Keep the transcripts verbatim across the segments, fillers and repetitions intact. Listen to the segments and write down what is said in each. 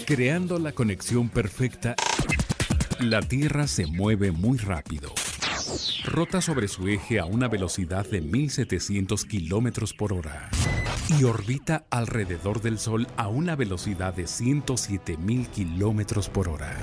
Creando la conexión perfecta, la Tierra se mueve muy rápido. Rota sobre su eje a una velocidad de mil setecientos kilómetros por hora y orbita alrededor del Sol a una velocidad de ciento siete mil kilómetros por hora.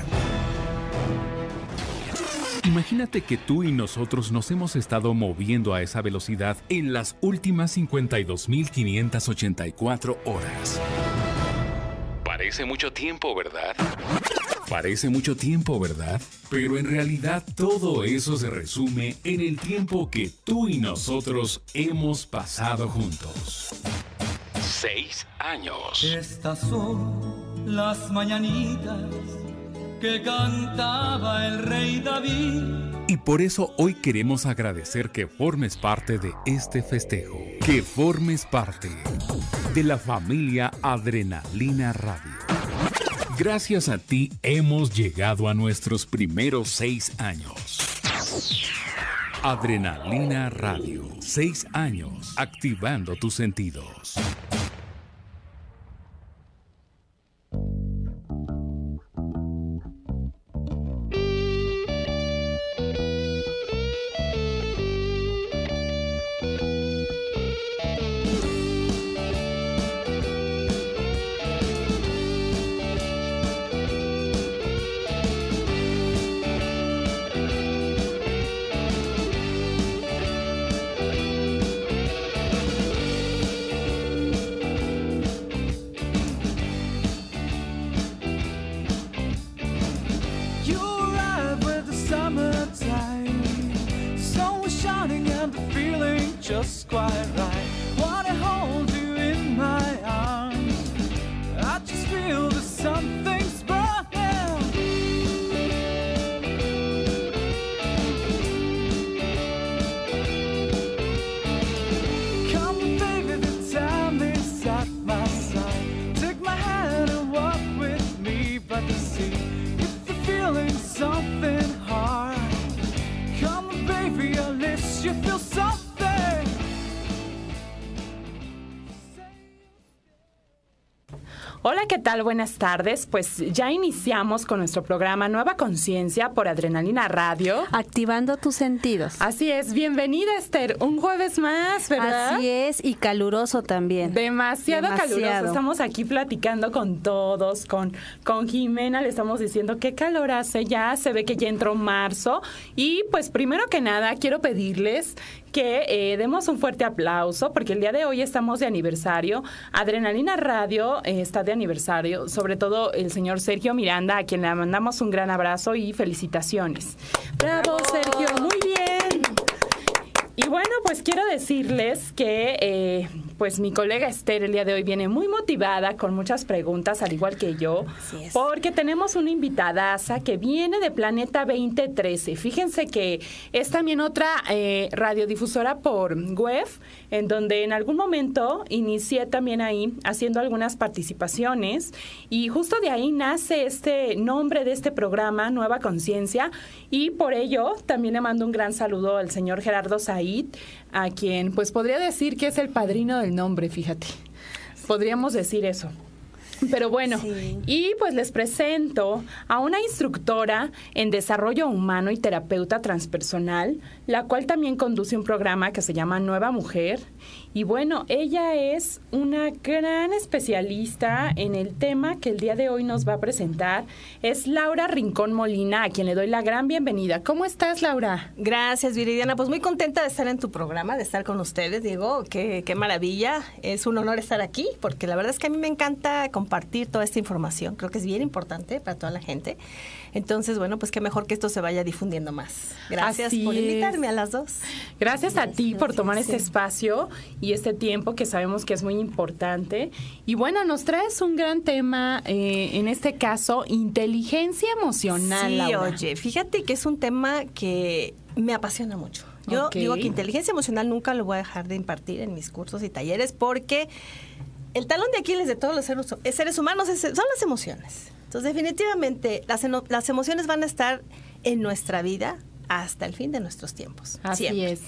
Imagínate que tú y nosotros nos hemos estado moviendo a esa velocidad en las últimas cincuenta y dos mil quinientas ochenta y cuatro horas. Parece mucho tiempo, ¿verdad? Parece mucho tiempo, ¿verdad? Pero en realidad todo eso se resume en el tiempo que tú y nosotros hemos pasado juntos. Seis años. Estas son las mañanitas que cantaba el rey David. Y por eso hoy queremos agradecer que formes parte de este festejo. Que formes parte de la familia Adrenalina Radio. Gracias a ti hemos llegado a nuestros primeros seis años. Adrenalina Radio. Seis años activando tus sentidos. Just quite right. Wanna hold you in my arms. I just feel that something's burning. Come baby, the time is at my side. Take my hand and walk with me by the sea. If you're feeling something hard, come baby, at least you feel something. Hola, ¿qué tal? Buenas tardes. Pues ya iniciamos con nuestro programa Nueva Conciencia por Adrenalina Radio. Activando tus sentidos. Así es. Bienvenida, Esther. Un jueves más, ¿verdad? Así es, y caluroso también. Demasiado, Demasiado. caluroso. Estamos aquí platicando con todos, con, con Jimena. Le estamos diciendo qué calor hace ya. Se ve que ya entró marzo. Y pues primero que nada, quiero pedirles que eh, demos un fuerte aplauso porque el día de hoy estamos de aniversario. Adrenalina Radio eh, está de aniversario, sobre todo el señor Sergio Miranda, a quien le mandamos un gran abrazo y felicitaciones. ¡Bravo, ¡bravo! Sergio! ¡Muy bien! Y bueno, pues quiero decirles que eh, pues mi colega Esther el día de hoy viene muy motivada con muchas preguntas, al igual que yo, porque tenemos una invitadaza que viene de Planeta veinte trece. Fíjense que es también otra eh, radiodifusora por web, en donde en algún momento inicié también ahí haciendo algunas participaciones y justo de ahí nace este nombre de este programa, Nueva Conciencia, y por ello también le mando un gran saludo al señor Gerardo Said, a quien pues podría decir que es el padrino del nombre, fíjate. Podríamos decir eso. Pero bueno, sí. Y pues les presento a una instructora en desarrollo humano y terapeuta transpersonal, la cual también conduce un programa que se llama Nueva Mujer. Y bueno, ella es una gran especialista en el tema que el día de hoy nos va a presentar. Es Laura Rincón Molina, a quien le doy la gran bienvenida. ¿Cómo estás, Laura? Gracias, Viridiana. Pues muy contenta de estar en tu programa, de estar con ustedes, Diego. Qué, qué maravilla. Es un honor estar aquí, porque la verdad es que a mí me encanta compartir toda esta información. Creo que es bien importante para toda la gente. Entonces, bueno, pues qué mejor que esto se vaya difundiendo más. Gracias Así por es. invitarme a las dos. Gracias a ti por tomar sí. este espacio y este tiempo que sabemos que es muy importante. Y bueno, nos traes un gran tema, eh, en este caso, inteligencia emocional, Sí, Laura. oye, fíjate que es un tema que me apasiona mucho. Yo Ok. digo que inteligencia emocional nunca lo voy a dejar de impartir en mis cursos y talleres porque el talón de Aquiles de todos los seres, seres humanos es, son las emociones. Entonces, definitivamente, las, eno, las emociones van a estar en nuestra vida hasta el fin de nuestros tiempos. Así siempre. es.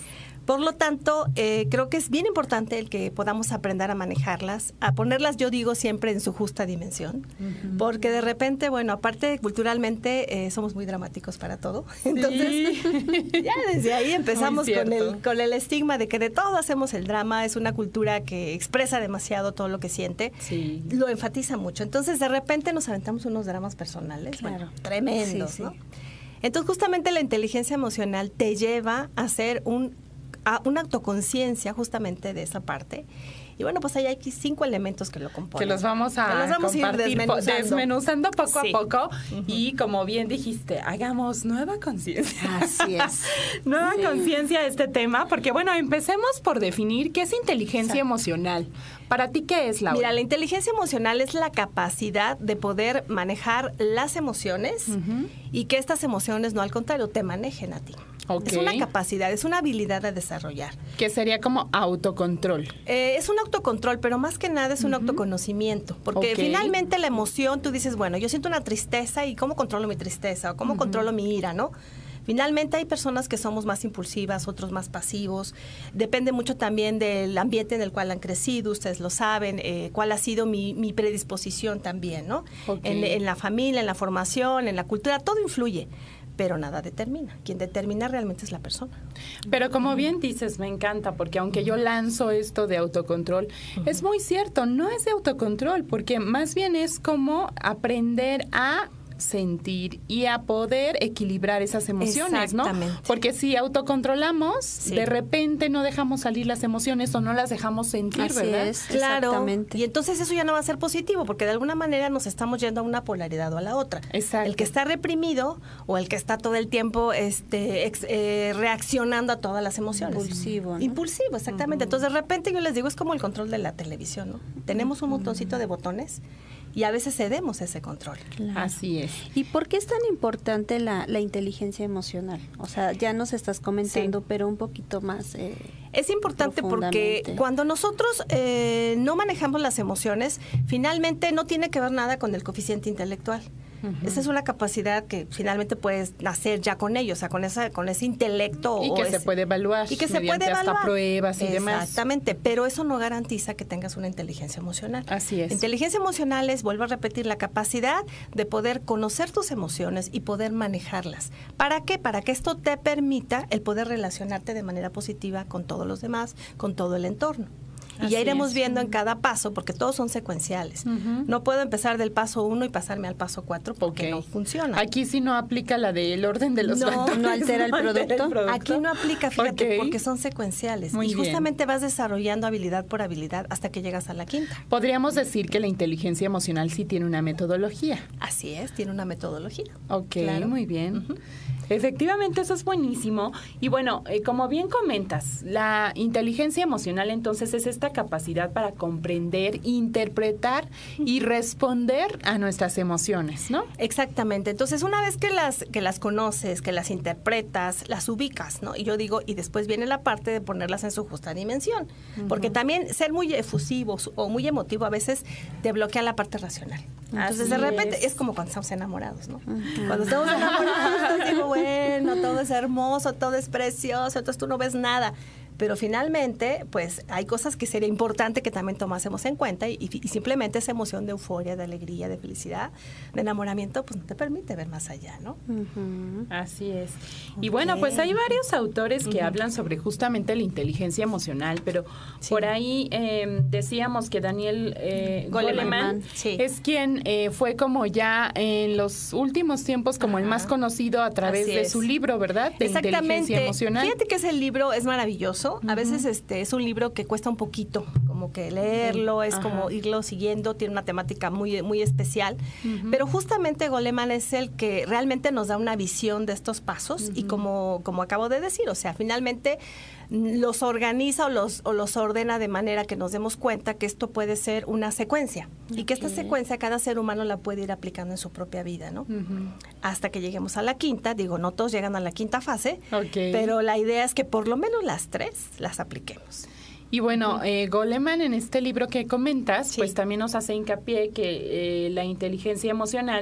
Por lo tanto, eh, creo que es bien importante el que podamos aprender a manejarlas, a ponerlas, yo digo, siempre en su justa dimensión, uh-huh. porque de repente, bueno, aparte culturalmente eh, somos muy dramáticos para todo. Sí. Entonces, ya desde ahí empezamos con el, con el estigma de que de todo hacemos el drama. Es una cultura que expresa demasiado todo lo que siente, sí. lo enfatiza mucho. Entonces, de repente nos aventamos unos dramas personales, claro. bueno, tremendos, sí, sí. ¿no? Entonces, justamente la inteligencia emocional te lleva a hacer un a una autoconciencia justamente de esa parte. Y bueno, pues ahí hay cinco elementos que lo componen. Que los vamos a, los vamos compartir, a ir desmenuzando. desmenuzando poco sí. a poco. Uh-huh. Y como bien dijiste, hagamos nueva conciencia. Así es. nueva sí. conciencia de este tema. Porque bueno, empecemos por definir qué es inteligencia Exacto. emocional. ¿Para ti qué es, Laura? Mira, la inteligencia emocional es la capacidad de poder manejar las emociones uh-huh. y que estas emociones, no al contrario, te manejen a ti. Okay. Es una capacidad, es una habilidad a desarrollar. Que sería como autocontrol. Eh, es un autocontrol, pero más que nada es un uh-huh. autoconocimiento. Porque okay. finalmente la emoción, tú dices, bueno, yo siento una tristeza y ¿cómo controlo mi tristeza? ¿O cómo uh-huh. controlo mi ira, no? Finalmente hay personas que somos más impulsivas, otros más pasivos. Depende mucho también del ambiente en el cual han crecido, ustedes lo saben, eh, cuál ha sido mi, mi predisposición también, ¿no? Okay. En, en la familia, en la formación, en la cultura, todo influye. Pero nada determina. Quien determina realmente es la persona. Pero como bien dices, me encanta, porque aunque yo lanzo esto de autocontrol, uh-huh. es muy cierto, no es de autocontrol, porque más bien es como aprender a sentir y a poder equilibrar esas emociones, ¿no? Porque si autocontrolamos, sí. de repente no dejamos salir las emociones o no las dejamos sentir, Así ¿verdad? Es, claro. Exactamente. Y entonces eso ya no va a ser positivo, porque de alguna manera nos estamos yendo a una polaridad o a la otra. Exacto. El que está reprimido o el que está todo el tiempo este, ex, eh, reaccionando a todas las emociones. Impulsivo, ¿no? Impulsivo, exactamente. Uh-huh. Entonces de repente yo les digo, es como el control de la televisión, ¿no? Tenemos un botoncito uh-huh. de botones y a veces cedemos ese control. Claro. Así es. ¿Y por qué es tan importante la, la inteligencia emocional? O sea, ya nos estás comentando, sí. pero un poquito más eh, Es importante porque cuando nosotros eh, no manejamos las emociones, finalmente no tiene que ver nada con el coeficiente intelectual. Uh-huh. Esa es una capacidad que finalmente puedes nacer ya con ello, o sea, con esa, con ese intelecto. Y o que ese, se puede evaluar. Y que se puede evaluar. Hasta pruebas y demás. Exactamente, pero eso no garantiza que tengas una inteligencia emocional. Así es. La inteligencia emocional es, vuelvo a repetir, la capacidad de poder conocer tus emociones y poder manejarlas. ¿Para qué? Para que esto te permita el poder relacionarte de manera positiva con todos los demás, con todo el entorno. Y Así ya iremos es. viendo en cada paso, porque todos son secuenciales. Uh-huh. No puedo empezar del paso uno y pasarme al paso cuatro porque okay. no funciona. Aquí sí no aplica la del orden de los no, factores. No altera el, no producto. altera el producto. Aquí no aplica, fíjate, okay. porque son secuenciales. Muy y justamente bien. vas desarrollando habilidad por habilidad hasta que llegas a la quinta. Podríamos decir que la inteligencia emocional sí tiene una metodología. Así es, tiene una metodología. Ok, claro. muy bien. Uh-huh. Efectivamente, eso es buenísimo. Y bueno, eh, como bien comentas, la inteligencia emocional entonces es esta capacidad para comprender, interpretar y responder a nuestras emociones, ¿no? Exactamente. Entonces, una vez que las que las conoces, que las interpretas, las ubicas, ¿no? Y yo digo, y después viene la parte de ponerlas en su justa dimensión. Uh-huh. Porque también ser muy efusivo o muy emotivo a veces te bloquea la parte racional. Entonces, Así de repente, es. es como cuando estamos enamorados, ¿no? Uh-huh. Cuando estamos enamorados, digo, bueno, todo es hermoso, todo es precioso, entonces tú no ves nada. Pero finalmente, pues hay cosas que sería importante que también tomásemos en cuenta y, y simplemente esa emoción de euforia, de alegría, de felicidad, de enamoramiento, pues no te permite ver más allá, ¿no? Uh-huh. Así es. Okay. Y bueno, pues hay varios autores que uh-huh. hablan sobre justamente la inteligencia emocional, pero sí. por ahí eh, decíamos que Daniel eh, Goleman, Goleman sí. es quien eh, fue como ya en los últimos tiempos como uh-huh. el más conocido a través Así de es. su libro, ¿verdad? De inteligencia emocional. Fíjate que ese libro es maravilloso. Uh-huh. A veces este es un libro que cuesta un poquito, como que leerlo, es Ajá. como irlo siguiendo, tiene una temática muy, muy especial, uh-huh. pero justamente Goleman es el que realmente nos da una visión de estos pasos uh-huh. y como, como acabo de decir, o sea, finalmente los organiza o los, o los ordena de manera que nos demos cuenta que esto puede ser una secuencia okay. y que esta secuencia cada ser humano la puede ir aplicando en su propia vida, ¿no? Uh-huh. Hasta que lleguemos a la quinta, digo, no todos llegan a la quinta fase, okay. pero la idea es que por lo menos las tres las apliquemos. Y bueno, eh, Goleman en este libro que comentas, sí. pues también nos hace hincapié que eh, la inteligencia emocional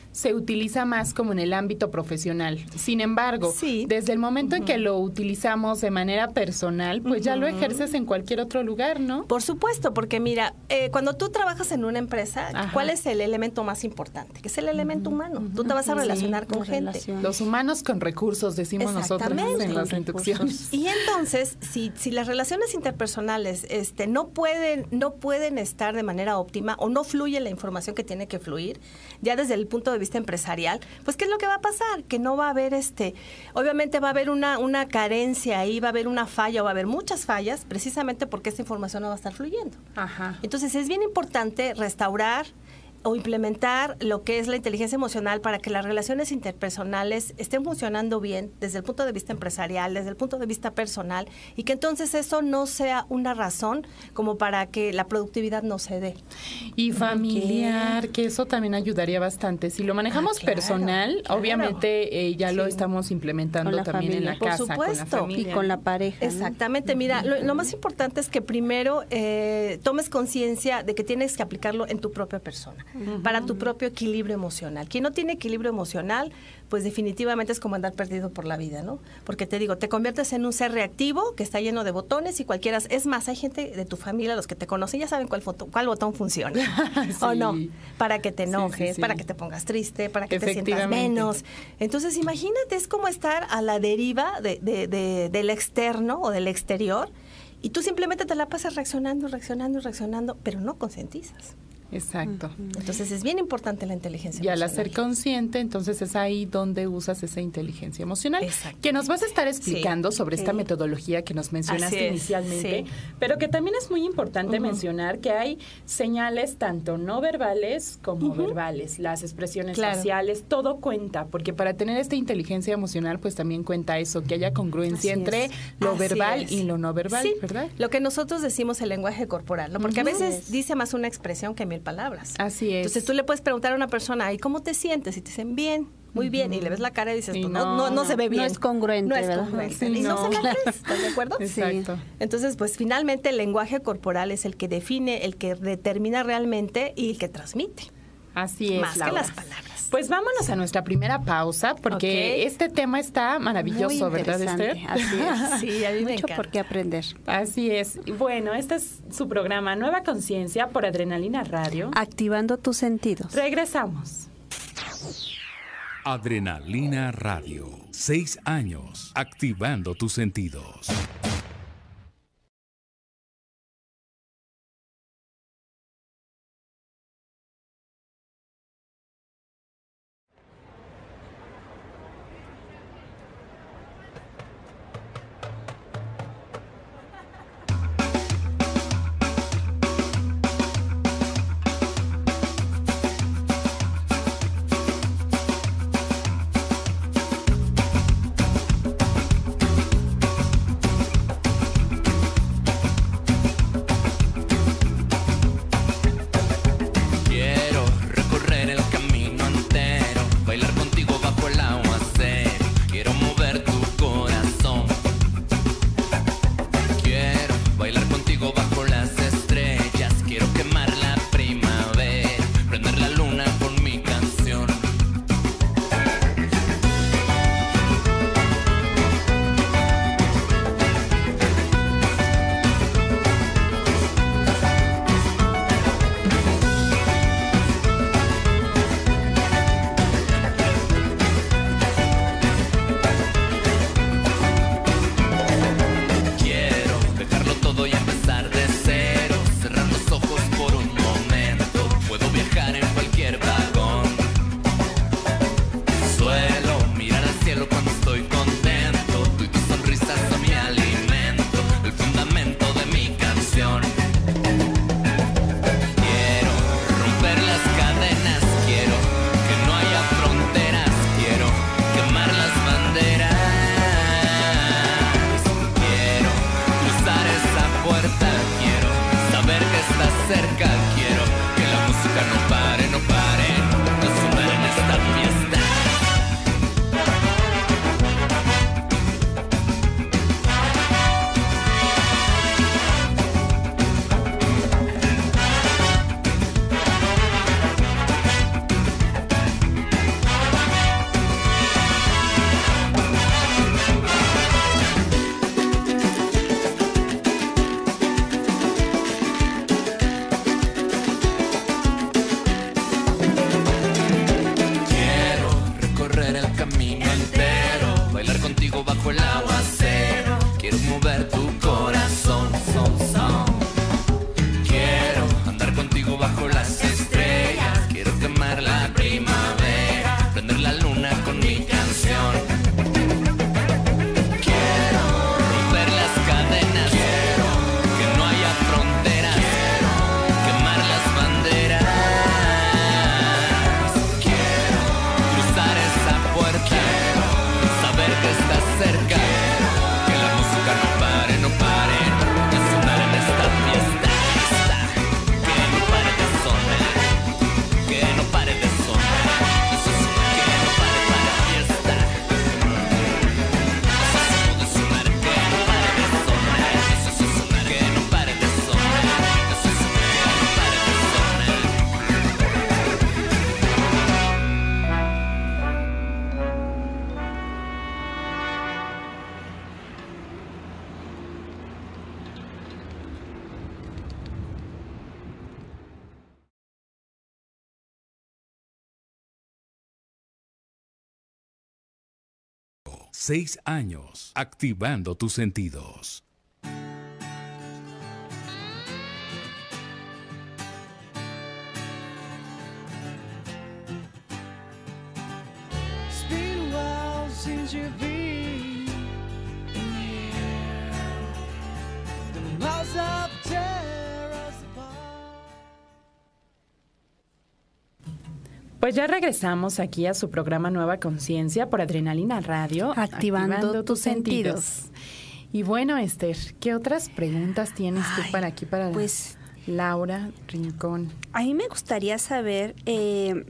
se utiliza más como en el ámbito profesional. Sin embargo, Sí. desde el momento uh-huh. en que lo utilizamos de manera personal, pues uh-huh. ya lo ejerces en cualquier otro lugar, ¿no? Por supuesto, porque mira, eh, cuando tú trabajas en una empresa, Ajá. ¿cuál es el elemento más importante? Que es el elemento uh-huh. humano. Tú te vas a relacionar Sí, con gente. relación. Los humanos con recursos, decimos nosotros en las instrucciones. Y entonces, si, si las relaciones interpersonales este, no pueden, no pueden estar de manera óptima o no fluye la información que tiene que fluir, ya desde el punto de vista empresarial, pues ¿qué es lo que va a pasar? Que no va a haber, este, obviamente va a haber una, una carencia ahí, va a haber una falla o va a haber muchas fallas, precisamente porque esta información no va a estar fluyendo. Ajá. Entonces es bien importante restaurar o implementar lo que es la inteligencia emocional para que las relaciones interpersonales estén funcionando bien desde el punto de vista empresarial, desde el punto de vista personal, y que entonces eso no sea una razón como para que la productividad no se dé. Y familiar, que eso también ayudaría bastante. Si lo manejamos Ah, claro, claro. claro. obviamente eh, ya Sí. lo estamos implementando también familia. en la Por casa, supuesto. con la familia. Y con la pareja. ¿no? Exactamente, mira, lo, lo más importante es que primero eh, tomes conciencia de que tienes que aplicarlo en tu propia persona, uh-huh. para tu propio equilibrio emocional. Quien no tiene equilibrio emocional, pues definitivamente es como andar perdido por la vida, ¿no? Porque te digo, te conviertes en un ser reactivo que está lleno de botones y cualquiera. Es más, hay gente de tu familia, los que te conocen, ya saben cuál, foto, cuál botón funciona. Sí. ¿O no? Para que te enojes, sí, sí, sí. para que te pongas triste, para que te sientas menos. Entonces, imagínate, es como estar a la deriva de, de, de, del externo o del exterior y tú simplemente te la pasas reaccionando, reaccionando, reaccionando, pero no concientizas. Exacto. Entonces es bien importante la inteligencia y al emocional. hacer consciente, entonces es ahí donde usas esa inteligencia emocional. Exacto. Que nos vas a estar explicando Sí. sobre esta Sí. metodología que nos mencionaste Así es, inicialmente, sí. pero que también es muy importante Uh-huh. mencionar que hay señales tanto no verbales como Uh-huh. verbales, las expresiones Claro. faciales, todo cuenta, porque para tener esta inteligencia emocional, pues también cuenta eso, que haya congruencia Así entre es. lo Así verbal es. y lo no verbal, Sí, ¿verdad? lo que nosotros decimos el lenguaje corporal, ¿no? Porque Ujú. a veces dice más una expresión que mil palabras. Así es. Entonces tú le puedes preguntar a una persona, ¿y cómo te sientes? Y te dicen, bien, muy bien. Y le ves la cara y dices, Y pues, no, no, no, no se ve no bien. es congruente, No es ¿verdad? congruente. Sí, y no, no. se la crees, ¿estás de acuerdo? Exacto. Entonces, pues finalmente el lenguaje corporal es el que define, el que determina realmente y el que transmite. Así es, Más que Laura. las palabras. Pues vámonos a nuestra primera pausa, porque Ok. este tema está maravilloso, Muy ¿verdad, interesante. Esther? Así es. Sí, a mí me Mucho encanta. por qué aprender. Así es. Bueno, este es su programa Nueva Conciencia por Adrenalina Radio. Activando tus sentidos. Regresamos. Adrenalina Radio. Seis años activando tus sentidos. bajo las estrellas. Quiero quemar la primavera, prender la luna con mi canción. Quiero romper las cadenas, quiero que no haya fronteras, quiero quemar las banderas. Quiero cruzar esa puerta, quiero saber que estás cerca, quiero que la música no pare, no pare de sonar en esta fiesta. Que no pare de sonar, que no pare de sonar, que no pare para la fiesta. De sonar, que no pare de sonar, que no pare de sonar, que no pare de Seis años activando tus sentidos. It's been a while since you've been here. The miles up tear us apart. Pues ya regresamos aquí a su programa Nueva Conciencia por Adrenalina Radio. Activando tus sentidos. Y bueno, Esther, ¿qué otras preguntas tienes tú Ay, para aquí, para pues, Laura Rincón? A mí me gustaría saber eh,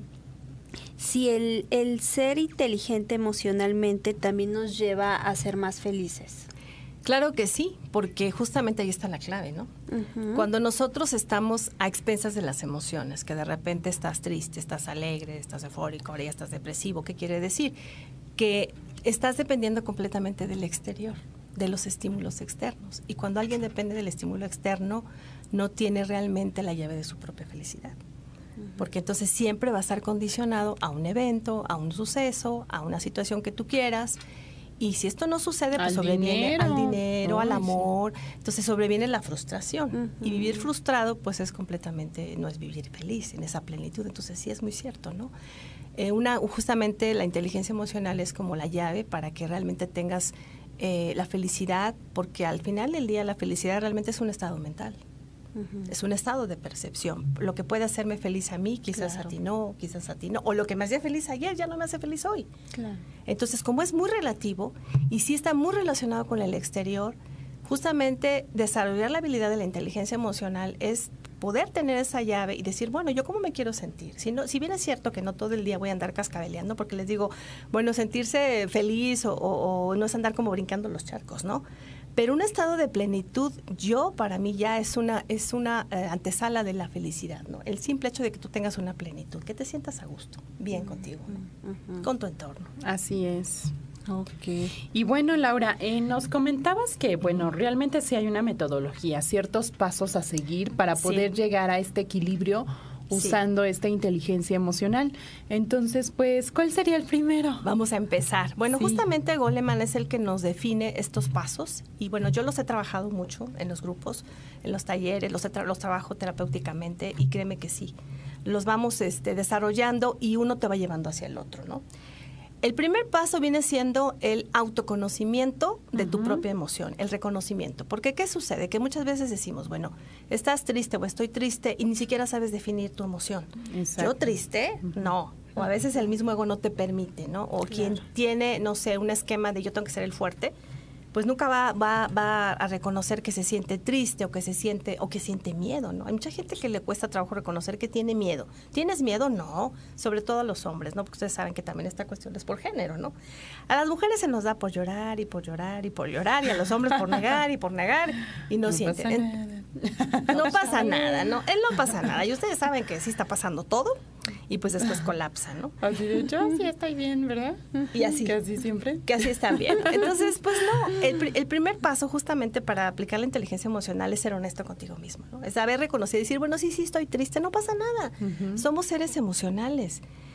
si el, el ser inteligente emocionalmente también nos lleva a ser más felices. Claro que sí, porque justamente ahí está la clave, ¿no? Ujú. Cuando nosotros estamos a expensas de las emociones, que de repente estás triste, estás alegre, estás eufórico, ahora ya estás depresivo, ¿qué quiere decir? Que estás dependiendo completamente del exterior, de los estímulos externos. Y cuando alguien depende del estímulo externo, no tiene realmente la llave de su propia felicidad. Porque entonces siempre va a estar condicionado a un evento, a un suceso, a una situación que tú quieras. Y si esto no sucede, pues Al sobreviene dinero. al dinero, Ay, al sí. amor. Entonces sobreviene la frustración. Ujú. Y vivir frustrado, pues es completamente, no es vivir feliz en esa plenitud. Entonces sí es muy cierto, ¿no? Eh, una, justamente la inteligencia emocional es como la llave para que realmente tengas eh, la felicidad, porque al final del día la felicidad realmente es un estado mental. Ujú. Es un estado de percepción. Lo que puede hacerme feliz a mí, quizás Claro. a ti no, quizás a ti no. O lo que me hacía feliz ayer ya no me hace feliz hoy. Claro. Entonces, como es muy relativo y sí está muy relacionado con el exterior, justamente desarrollar la habilidad de la inteligencia emocional es poder tener esa llave y decir, bueno, ¿yo cómo me quiero sentir? Si, no, si bien es cierto que no todo el día voy a andar cascabeleando, porque les digo, bueno, sentirse feliz o, o, o no es andar como brincando los charcos, ¿no? Pero un estado de plenitud, yo, para mí ya es una, es una eh, antesala de la felicidad, ¿no? El simple hecho de que tú tengas una plenitud, que te sientas a gusto, bien contigo, ¿no? Ujú. Con tu entorno. Así es. Ok. Y bueno, Laura, eh, nos comentabas que, bueno, realmente sí hay una metodología, ciertos pasos a seguir para Sí. poder llegar a este equilibrio usando esta inteligencia emocional. Entonces, pues, ¿cuál sería el primero? Vamos a empezar. Bueno, Sí. justamente Goleman es el que nos define estos pasos y bueno, yo los he trabajado mucho en los grupos, en los talleres, los, he tra- los trabajo terapéuticamente y créeme que sí, los vamos este, desarrollando y uno te va llevando hacia el otro, ¿no? El primer paso viene siendo el autoconocimiento de tu Ujú. propia emoción, el reconocimiento. Porque ¿qué sucede? Que muchas veces decimos, bueno, estás triste o estoy triste y ni siquiera sabes definir tu emoción. Exacto. ¿Yo triste? No. O a veces el mismo ego no te permite, ¿no? O quien tiene, no sé, un esquema de yo tengo que ser el fuerte, pues nunca va, va, va a reconocer que se siente triste o que se siente o que siente miedo, ¿no? Hay mucha gente que le cuesta trabajo reconocer que tiene miedo. ¿Tienes miedo? No, sobre todo a los hombres, ¿no? Porque ustedes saben que también esta cuestión es por género, ¿no? A las mujeres se nos da por llorar y por llorar y por llorar y a los hombres por negar y por negar y no, No sienten. pasa En- nada. no pasa nada, ¿no? Él no pasa nada. Y ustedes saben que sí está pasando todo y pues después colapsa, ¿no? Así de hecho, sí estoy bien, ¿verdad? Y así. Casi siempre. Que así están bien. Entonces, pues no, el, pri- el primer paso justamente para aplicar la inteligencia emocional es ser honesto contigo mismo, ¿no? Es saber reconocer y decir, bueno, sí, sí, estoy triste, no pasa nada. Ujú. Somos seres emocionales.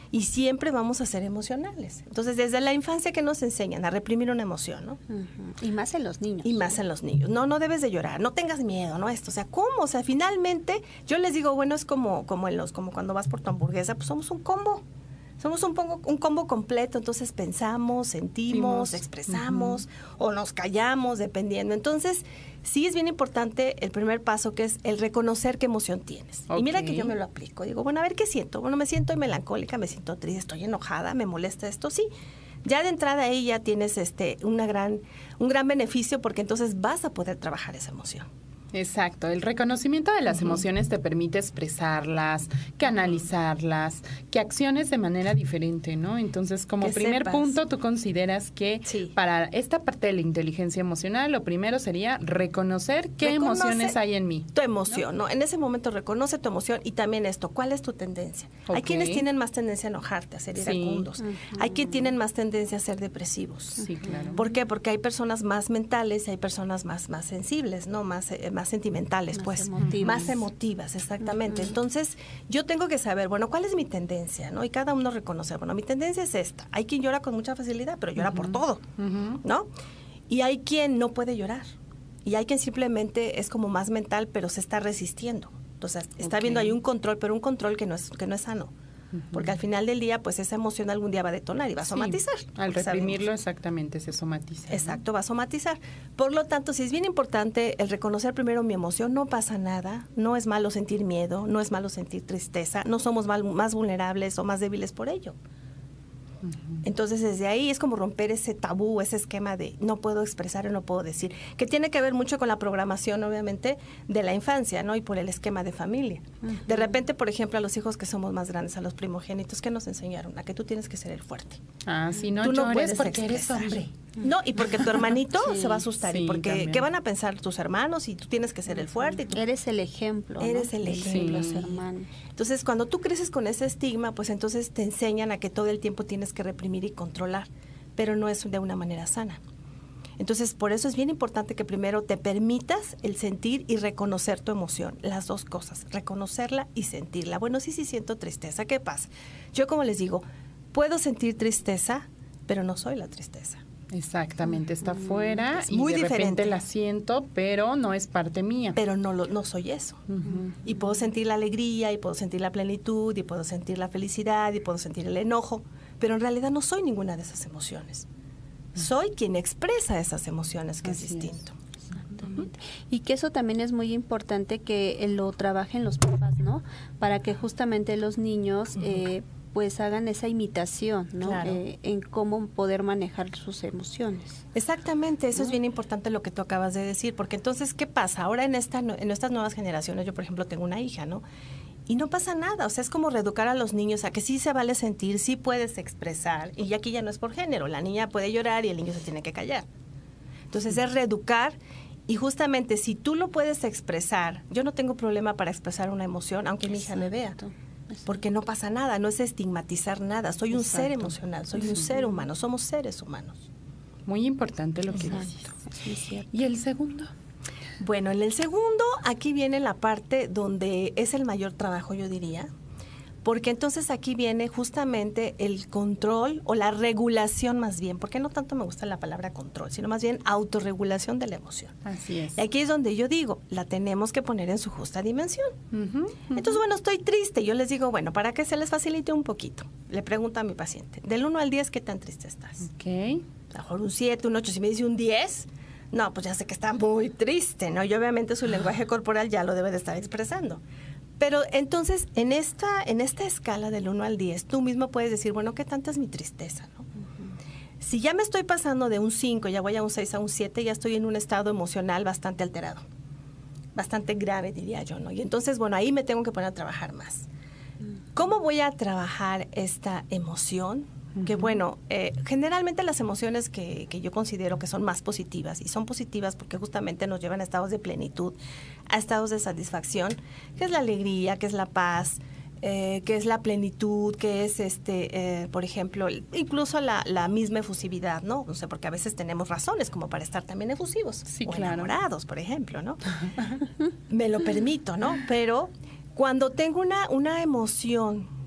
y siempre vamos a ser emocionales. Entonces, desde la infancia que nos enseñan a reprimir una emoción, ¿no? Uh-huh. Y más en los niños. Y más en los niños. No, no debes de llorar, no tengas miedo, ¿no? Esto, o sea, ¿cómo? O sea, finalmente, yo les digo, bueno, es como, como en los, como cuando vas por tu hamburguesa, pues somos un combo. Somos un, pongo, un combo completo, entonces pensamos, sentimos, Simos. expresamos uh-huh. o nos callamos, dependiendo. Entonces, sí es bien importante el primer paso, que es el reconocer qué emoción tienes. Okay. Y mira que yo me lo aplico. Digo, bueno, a ver, ¿qué siento? Bueno, me siento melancólica, me siento triste, estoy enojada, me molesta esto, sí. Ya de entrada ahí ya tienes este una gran, un gran beneficio, porque entonces vas a poder trabajar esa emoción. Exacto, el reconocimiento de las uh-huh. emociones te permite expresarlas, canalizarlas, que acciones de manera diferente, ¿no? Entonces, como que primer sepas. punto, tú consideras que sí. para esta parte de la inteligencia emocional, lo primero sería reconocer qué Reconoce emociones hay en mí. Tu emoción, ¿no? ¿no? En ese momento reconoce tu emoción y también esto, ¿cuál es tu tendencia? Okay. Hay quienes tienen más tendencia a enojarte, a ser iracundos. Sí. Uh-huh. Hay quienes tienen más tendencia a ser depresivos. Sí, claro. ¿Por qué? Porque hay personas más mentales y hay personas más, más sensibles, ¿no? Más, eh, más sentimentales, más pues, emotivas. más emotivas, exactamente. Uh-huh. Entonces, yo tengo que saber, bueno, ¿cuál es mi tendencia? ¿No? Y cada uno reconocer, bueno, mi tendencia es esta. Hay quien llora con mucha facilidad, pero llora uh-huh. por todo, uh-huh. ¿no? Y hay quien no puede llorar. Y hay quien simplemente es como más mental, pero se está resistiendo. Entonces, está okay. viendo ahí un control, pero un control que no es, que no es sano. Porque al final del día, pues esa emoción algún día va a detonar y va a somatizar. Sí, al reprimirlo, sabemos. Exactamente, se somatiza. Exacto, ¿no? Va a somatizar. Por lo tanto, sí es bien importante el reconocer primero mi emoción. No pasa nada, no es malo sentir miedo, no es malo sentir tristeza, no somos mal, más vulnerables o más débiles por ello. Uh-huh. Entonces, desde ahí es como romper ese tabú, ese esquema de no puedo expresar o no puedo decir, que tiene que ver mucho con la programación, obviamente, de la infancia, ¿no? Y por el esquema de familia. Uh-huh. De repente, por ejemplo, a los hijos que somos más grandes, a los primogénitos, ¿qué nos enseñaron? A que tú tienes que ser el fuerte. Ah, si no tú no llores puedes porque expresar. eres hombre. No, y porque tu hermanito sí, se va a asustar. Sí, y porque, también. ¿qué van a pensar tus hermanos? Y tú tienes que ser el fuerte. Y tú, eres el ejemplo. Eres ¿no? el ejemplo, sí. hermano. Entonces, cuando tú creces con ese estigma, pues entonces te enseñan a que todo el tiempo tienes que reprimir y controlar, pero no es de una manera sana. Entonces, por eso es bien importante que primero te permitas el sentir y reconocer tu emoción, las dos cosas, reconocerla y sentirla. Bueno, sí, sí siento tristeza, ¿qué pasa? Yo, como les digo, puedo sentir tristeza, pero no soy la tristeza. Exactamente, está afuera es y muy de diferente. repente la siento, pero no es parte mía. Pero no lo, no soy eso. Uh-huh. Y puedo sentir la alegría, y puedo sentir la plenitud, y puedo sentir la felicidad, y puedo sentir el enojo, pero en realidad no soy ninguna de esas emociones. Uh-huh. Soy quien expresa esas emociones, que Así es distinto. Es. Exactamente. Uh-huh. Y que eso también es muy importante que lo trabajen los papás, ¿no? Para que justamente los niños... Uh-huh. eh, pues hagan esa imitación, ¿no? Claro. Eh, en cómo poder manejar sus emociones. Exactamente, eso ¿no? es bien importante lo que tú acabas de decir, porque entonces, ¿qué pasa? Ahora en, esta, en estas nuevas generaciones, yo por ejemplo tengo una hija, ¿no? Y no pasa nada, o sea, es como reeducar a los niños a que sí se vale sentir, sí puedes expresar, y aquí ya no es por género, la niña puede llorar y el niño se tiene que callar. Entonces es reeducar, y justamente si tú lo puedes expresar, yo no tengo problema para expresar una emoción, aunque mi hija me vea. Porque no pasa nada, no es estigmatizar nada. Soy un Exacto. ser emocional, soy un ser humano, somos seres humanos. Muy importante lo que Exacto. dices. ¿Y el segundo? Bueno, en el segundo, aquí viene la parte donde es el mayor trabajo, yo diría. Porque entonces aquí viene justamente el control o la regulación más bien, porque no tanto me gusta la palabra control, sino más bien autorregulación de la emoción. Así es. Y aquí es donde yo digo, la tenemos que poner en su justa dimensión. Uh-huh, uh-huh. Entonces, bueno, estoy triste. Yo les digo, bueno, para que se les facilite un poquito, le pregunto a mi paciente, del uno al diez, ¿qué tan triste estás? Ok. A lo mejor un siete, un ocho. Si me dice un diez, no, pues ya sé que está muy triste, ¿no? Y obviamente su lenguaje corporal ya lo debe de estar expresando. Pero entonces, en esta, en esta escala del uno al diez, tú mismo puedes decir, bueno, ¿qué tanta es mi tristeza, no? Uh-huh. Si ya me estoy pasando de un cinco, ya voy a un seis, a un siete, ya estoy en un estado emocional bastante alterado, bastante grave, diría yo, ¿no? Y entonces, bueno, ahí me tengo que poner a trabajar más. Uh-huh. ¿Cómo voy a trabajar esta emoción? Que bueno, eh, generalmente las emociones que, que yo considero que son más positivas, y son positivas porque justamente nos llevan a estados de plenitud, a estados de satisfacción, que es la alegría, que es la paz, eh, que es la plenitud, que es, este, eh, por ejemplo, incluso la, la misma efusividad, ¿no? O sea, porque a veces tenemos razones como para estar también efusivos, sí, o claro. enamorados, por ejemplo, ¿no? Me lo permito, ¿no? Pero cuando tengo una, una emoción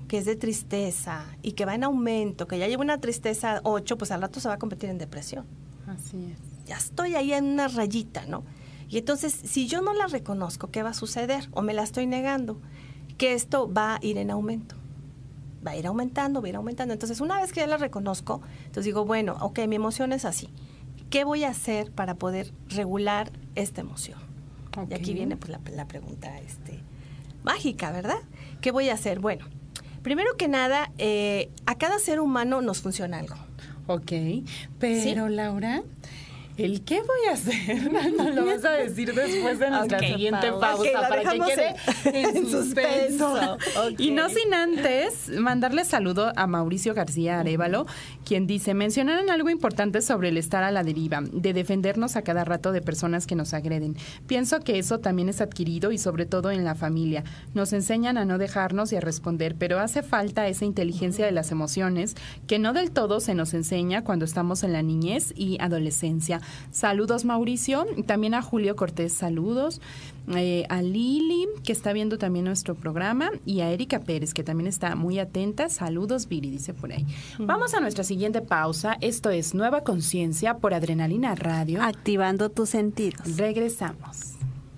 que es de tristeza y que va en aumento, que ya lleva una tristeza ocho, pues al rato se va a convertir en depresión. Así es. Ya estoy ahí en una rayita, ¿no? Y entonces, si yo no la reconozco, ¿qué va a suceder? O me la estoy negando, que esto va a ir en aumento. Va a ir aumentando, va a ir aumentando. Entonces, una vez que ya la reconozco, entonces digo, bueno, ok, mi emoción es así. ¿Qué voy a hacer para poder regular esta emoción? Okay. Y aquí viene pues, la, la pregunta este, mágica, ¿verdad? ¿Qué voy a hacer? Bueno, primero que nada, eh, a cada ser humano nos funciona algo. Ok, pero ¿sí? Laura, ¿el qué voy a hacer? No lo vas a decir después de nuestra okay, siguiente pausa okay, para que quede en, en suspenso. Okay. Y no sin antes mandarle saludo a Mauricio García Arévalo, quien dice, mencionaron algo importante sobre el estar a la deriva, de defendernos a cada rato de personas que nos agreden. Pienso que eso también es adquirido y sobre todo en la familia. Nos enseñan a no dejarnos y a responder, pero hace falta esa inteligencia de las emociones que no del todo se nos enseña cuando estamos en la niñez y adolescencia. Saludos, Mauricio. También a Julio Cortés, saludos. Eh, a Lili, que está viendo también nuestro programa, y a Erika Pérez, que también está muy atenta. Saludos, Viri, dice por ahí. Uh-huh. Vamos a nuestra siguiente pausa. Esto es Nueva Conciencia por Adrenalina Radio. Activando tus sentidos. Regresamos.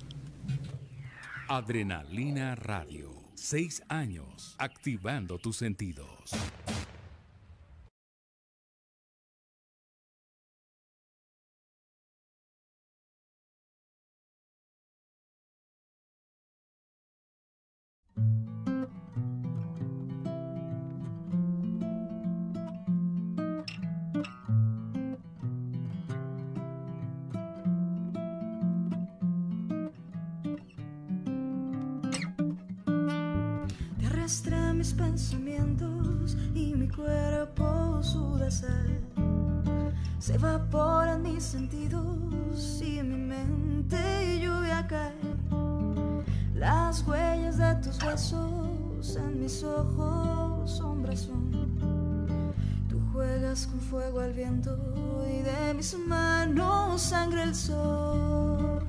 Adrenalina Radio. Seis años activando tus sentidos. Arrastra mis pensamientos y mi cuerpo suda sal. Se evaporan mis sentidos y mi mente lluvia cae. Las huellas de tus besos en mis ojos sombras son. Tú juegas con fuego al viento y de mis manos sangre el sol.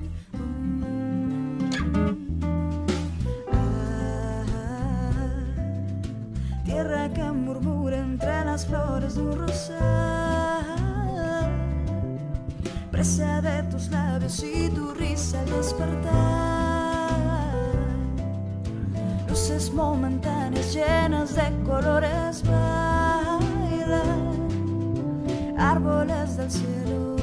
Tierra que murmura entre las flores de un rosal, presa de tus labios y tu risa al despertar. Luces momentáneas llenas de colores bailan, árboles del cielo.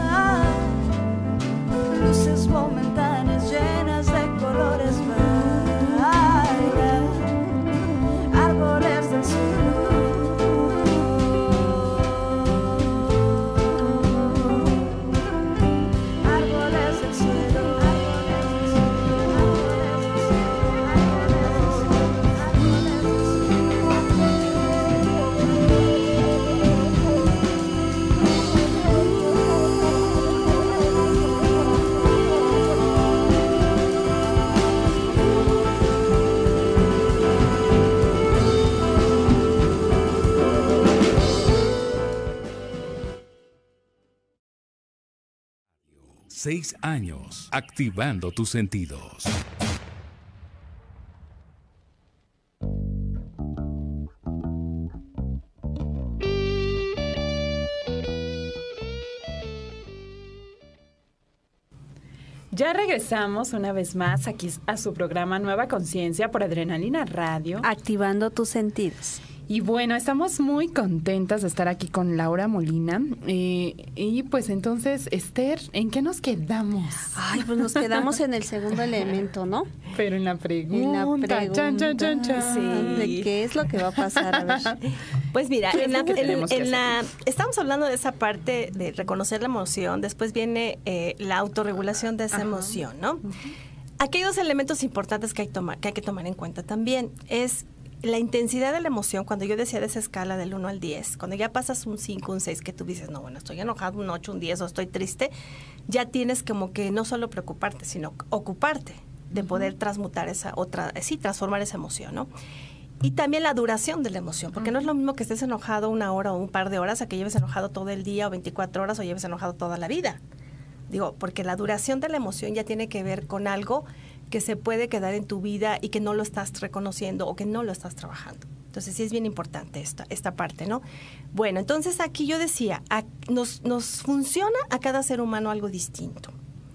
Luces momentáneas llenas de colores. seis años, activando tus sentidos. Ya regresamos una vez más aquí a su programa Nueva Conciencia por Adrenalina Radio. Activando tus sentidos. Y bueno, estamos muy contentas de estar aquí con Laura Molina. Eh, y pues entonces, Esther, ¿en qué nos quedamos? Ay, pues nos quedamos en el segundo elemento, ¿no? Pero en la pregunta. En la pregunta. Chan, chan, chan, chan. Sí. ¿De qué es lo que va a pasar? A ver. Pues mira, ¿Qué es en la, lo que en- tenemos que en la- hacer? estamos hablando de esa parte de reconocer la emoción, después viene eh, la autorregulación de esa emoción, ¿no? Aquí hay dos elementos importantes que hay, tomar, que hay que tomar en cuenta también. Es la intensidad de la emoción, cuando yo decía de esa escala del uno al diez, cuando ya pasas un cinco, un seis, que tú dices, no, bueno, estoy enojado, un ocho, un diez, o estoy triste, ya tienes como que no solo preocuparte, sino ocuparte de poder transmutar esa otra, sí, transformar esa emoción, ¿no? Y también la duración de la emoción, porque no es lo mismo que estés enojado una hora o un par de horas a que lleves enojado todo el día o veinticuatro horas o lleves enojado toda la vida. Digo, porque la duración de la emoción ya tiene que ver con algo que se puede quedar en tu vida y que no lo estás reconociendo o que no lo estás trabajando. Entonces sí es bien importante esta, esta parte, ¿no? Bueno, entonces aquí yo decía, a- nos, nos funciona a cada ser humano algo distinto.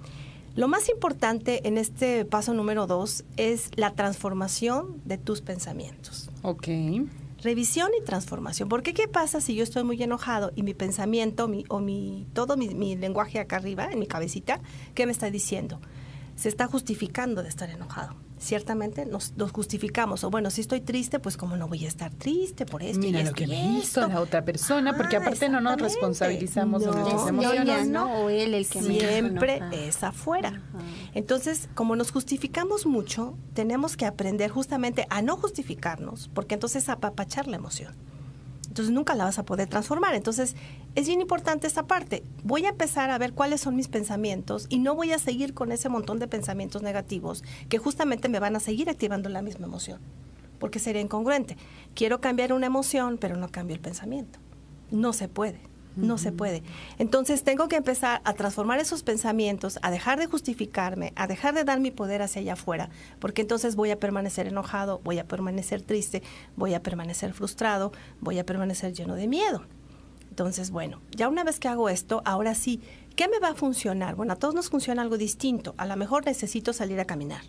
Lo más importante en este paso número dos es la transformación de tus pensamientos. Ok. Revisión y transformación. Porque ¿qué pasa si yo estoy muy enojado y mi pensamiento mi, o mi todo mi, mi lenguaje acá arriba, en mi cabecita, ¿qué me está diciendo? Se está justificando de estar enojado. Ciertamente nos, nos justificamos. O bueno, si estoy triste, pues como no voy a estar triste por esto Mira y lo esto que y me hizo esto. la otra persona, porque Ajá, aparte no nos exactamente. responsabilizamos de No, nuestras no, emociones. ella, no. ¿no? O él el que me hizo Siempre enojar. es afuera. Ajá. Entonces, como nos justificamos mucho, tenemos que aprender justamente a no justificarnos, porque entonces apapachar la emoción. Entonces nunca la vas a poder transformar. Entonces es bien importante esta parte. Voy a empezar a ver cuáles son mis pensamientos y no voy a seguir con ese montón de pensamientos negativos que justamente me van a seguir activando la misma emoción, porque sería incongruente. Quiero cambiar una emoción, pero no cambio el pensamiento. No se puede. No se puede. Entonces tengo que empezar a transformar esos pensamientos, a dejar de justificarme, a dejar de dar mi poder hacia allá afuera, porque entonces voy a permanecer enojado, voy a permanecer triste, voy a permanecer frustrado, voy a permanecer lleno de miedo. Entonces, bueno, ya una vez que hago esto, ahora sí, ¿qué me va a funcionar? Bueno, a todos nos funciona algo distinto. A lo mejor necesito salir a caminar.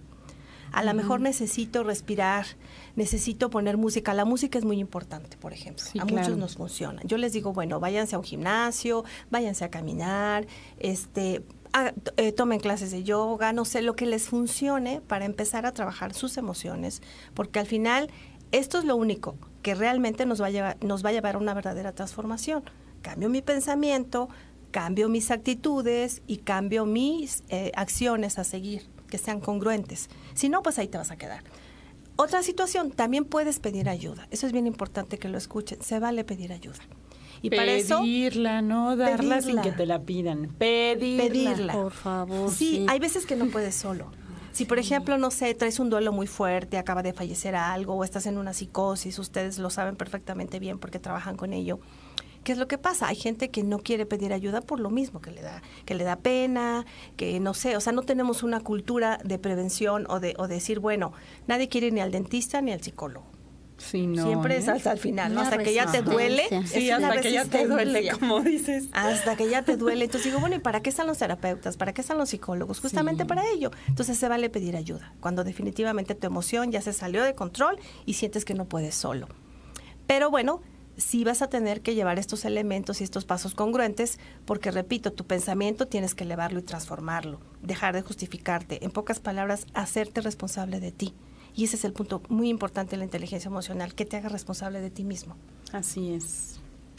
A lo mejor necesito respirar, necesito poner música. La música es muy importante, por ejemplo. Sí, a claro. muchos nos funciona. Yo les digo, bueno, váyanse a un gimnasio, váyanse a caminar, este, a- eh, tomen clases de yoga, no sé, lo que les funcione para empezar a trabajar sus emociones, porque al final esto es lo único que realmente nos va a llevar, nos va a llevar a una verdadera transformación. Cambio mi pensamiento, cambio mis actitudes y cambio mis eh, acciones a seguir, que sean congruentes. Si no, pues ahí te vas a quedar. Otra situación, también puedes pedir ayuda. Eso es bien importante que lo escuchen. Se vale pedir ayuda. Y para eso, Pedirla, no darla sin pedirla. que te la pidan. Pedirla. pedirla. Por favor, Sí, sí. hay veces que no puedes solo. Si, por ejemplo, no sé, traes un duelo muy fuerte, acaba de fallecer algo, o estás en una psicosis, ustedes lo saben perfectamente bien porque trabajan con ello. ¿Qué es lo que pasa? Hay gente que no quiere pedir ayuda por lo mismo, que le da, que le da pena, que no sé, o sea, no tenemos una cultura de prevención o de, o decir, bueno, nadie quiere ir ni al dentista ni al psicólogo. Sí, no, Siempre ¿eh? es hasta el final, ¿no? Una Hasta que ya te duele. resistencia. Sí, es una hasta que ya te duele, resistencia. como dices. Hasta que ya te duele. Entonces digo, bueno, ¿y para qué están los terapeutas? ¿Para qué están los psicólogos? Justamente Sí. para ello. Entonces se vale pedir ayuda, cuando definitivamente tu emoción ya se salió de control y sientes que no puedes solo. Pero bueno, sí vas a tener que llevar estos elementos y estos pasos congruentes, porque repito, tu pensamiento tienes que elevarlo y transformarlo, dejar de justificarte. En pocas palabras, hacerte responsable de ti. Y ese es el punto muy importante de la inteligencia emocional, que te haga responsable de ti mismo. Así es.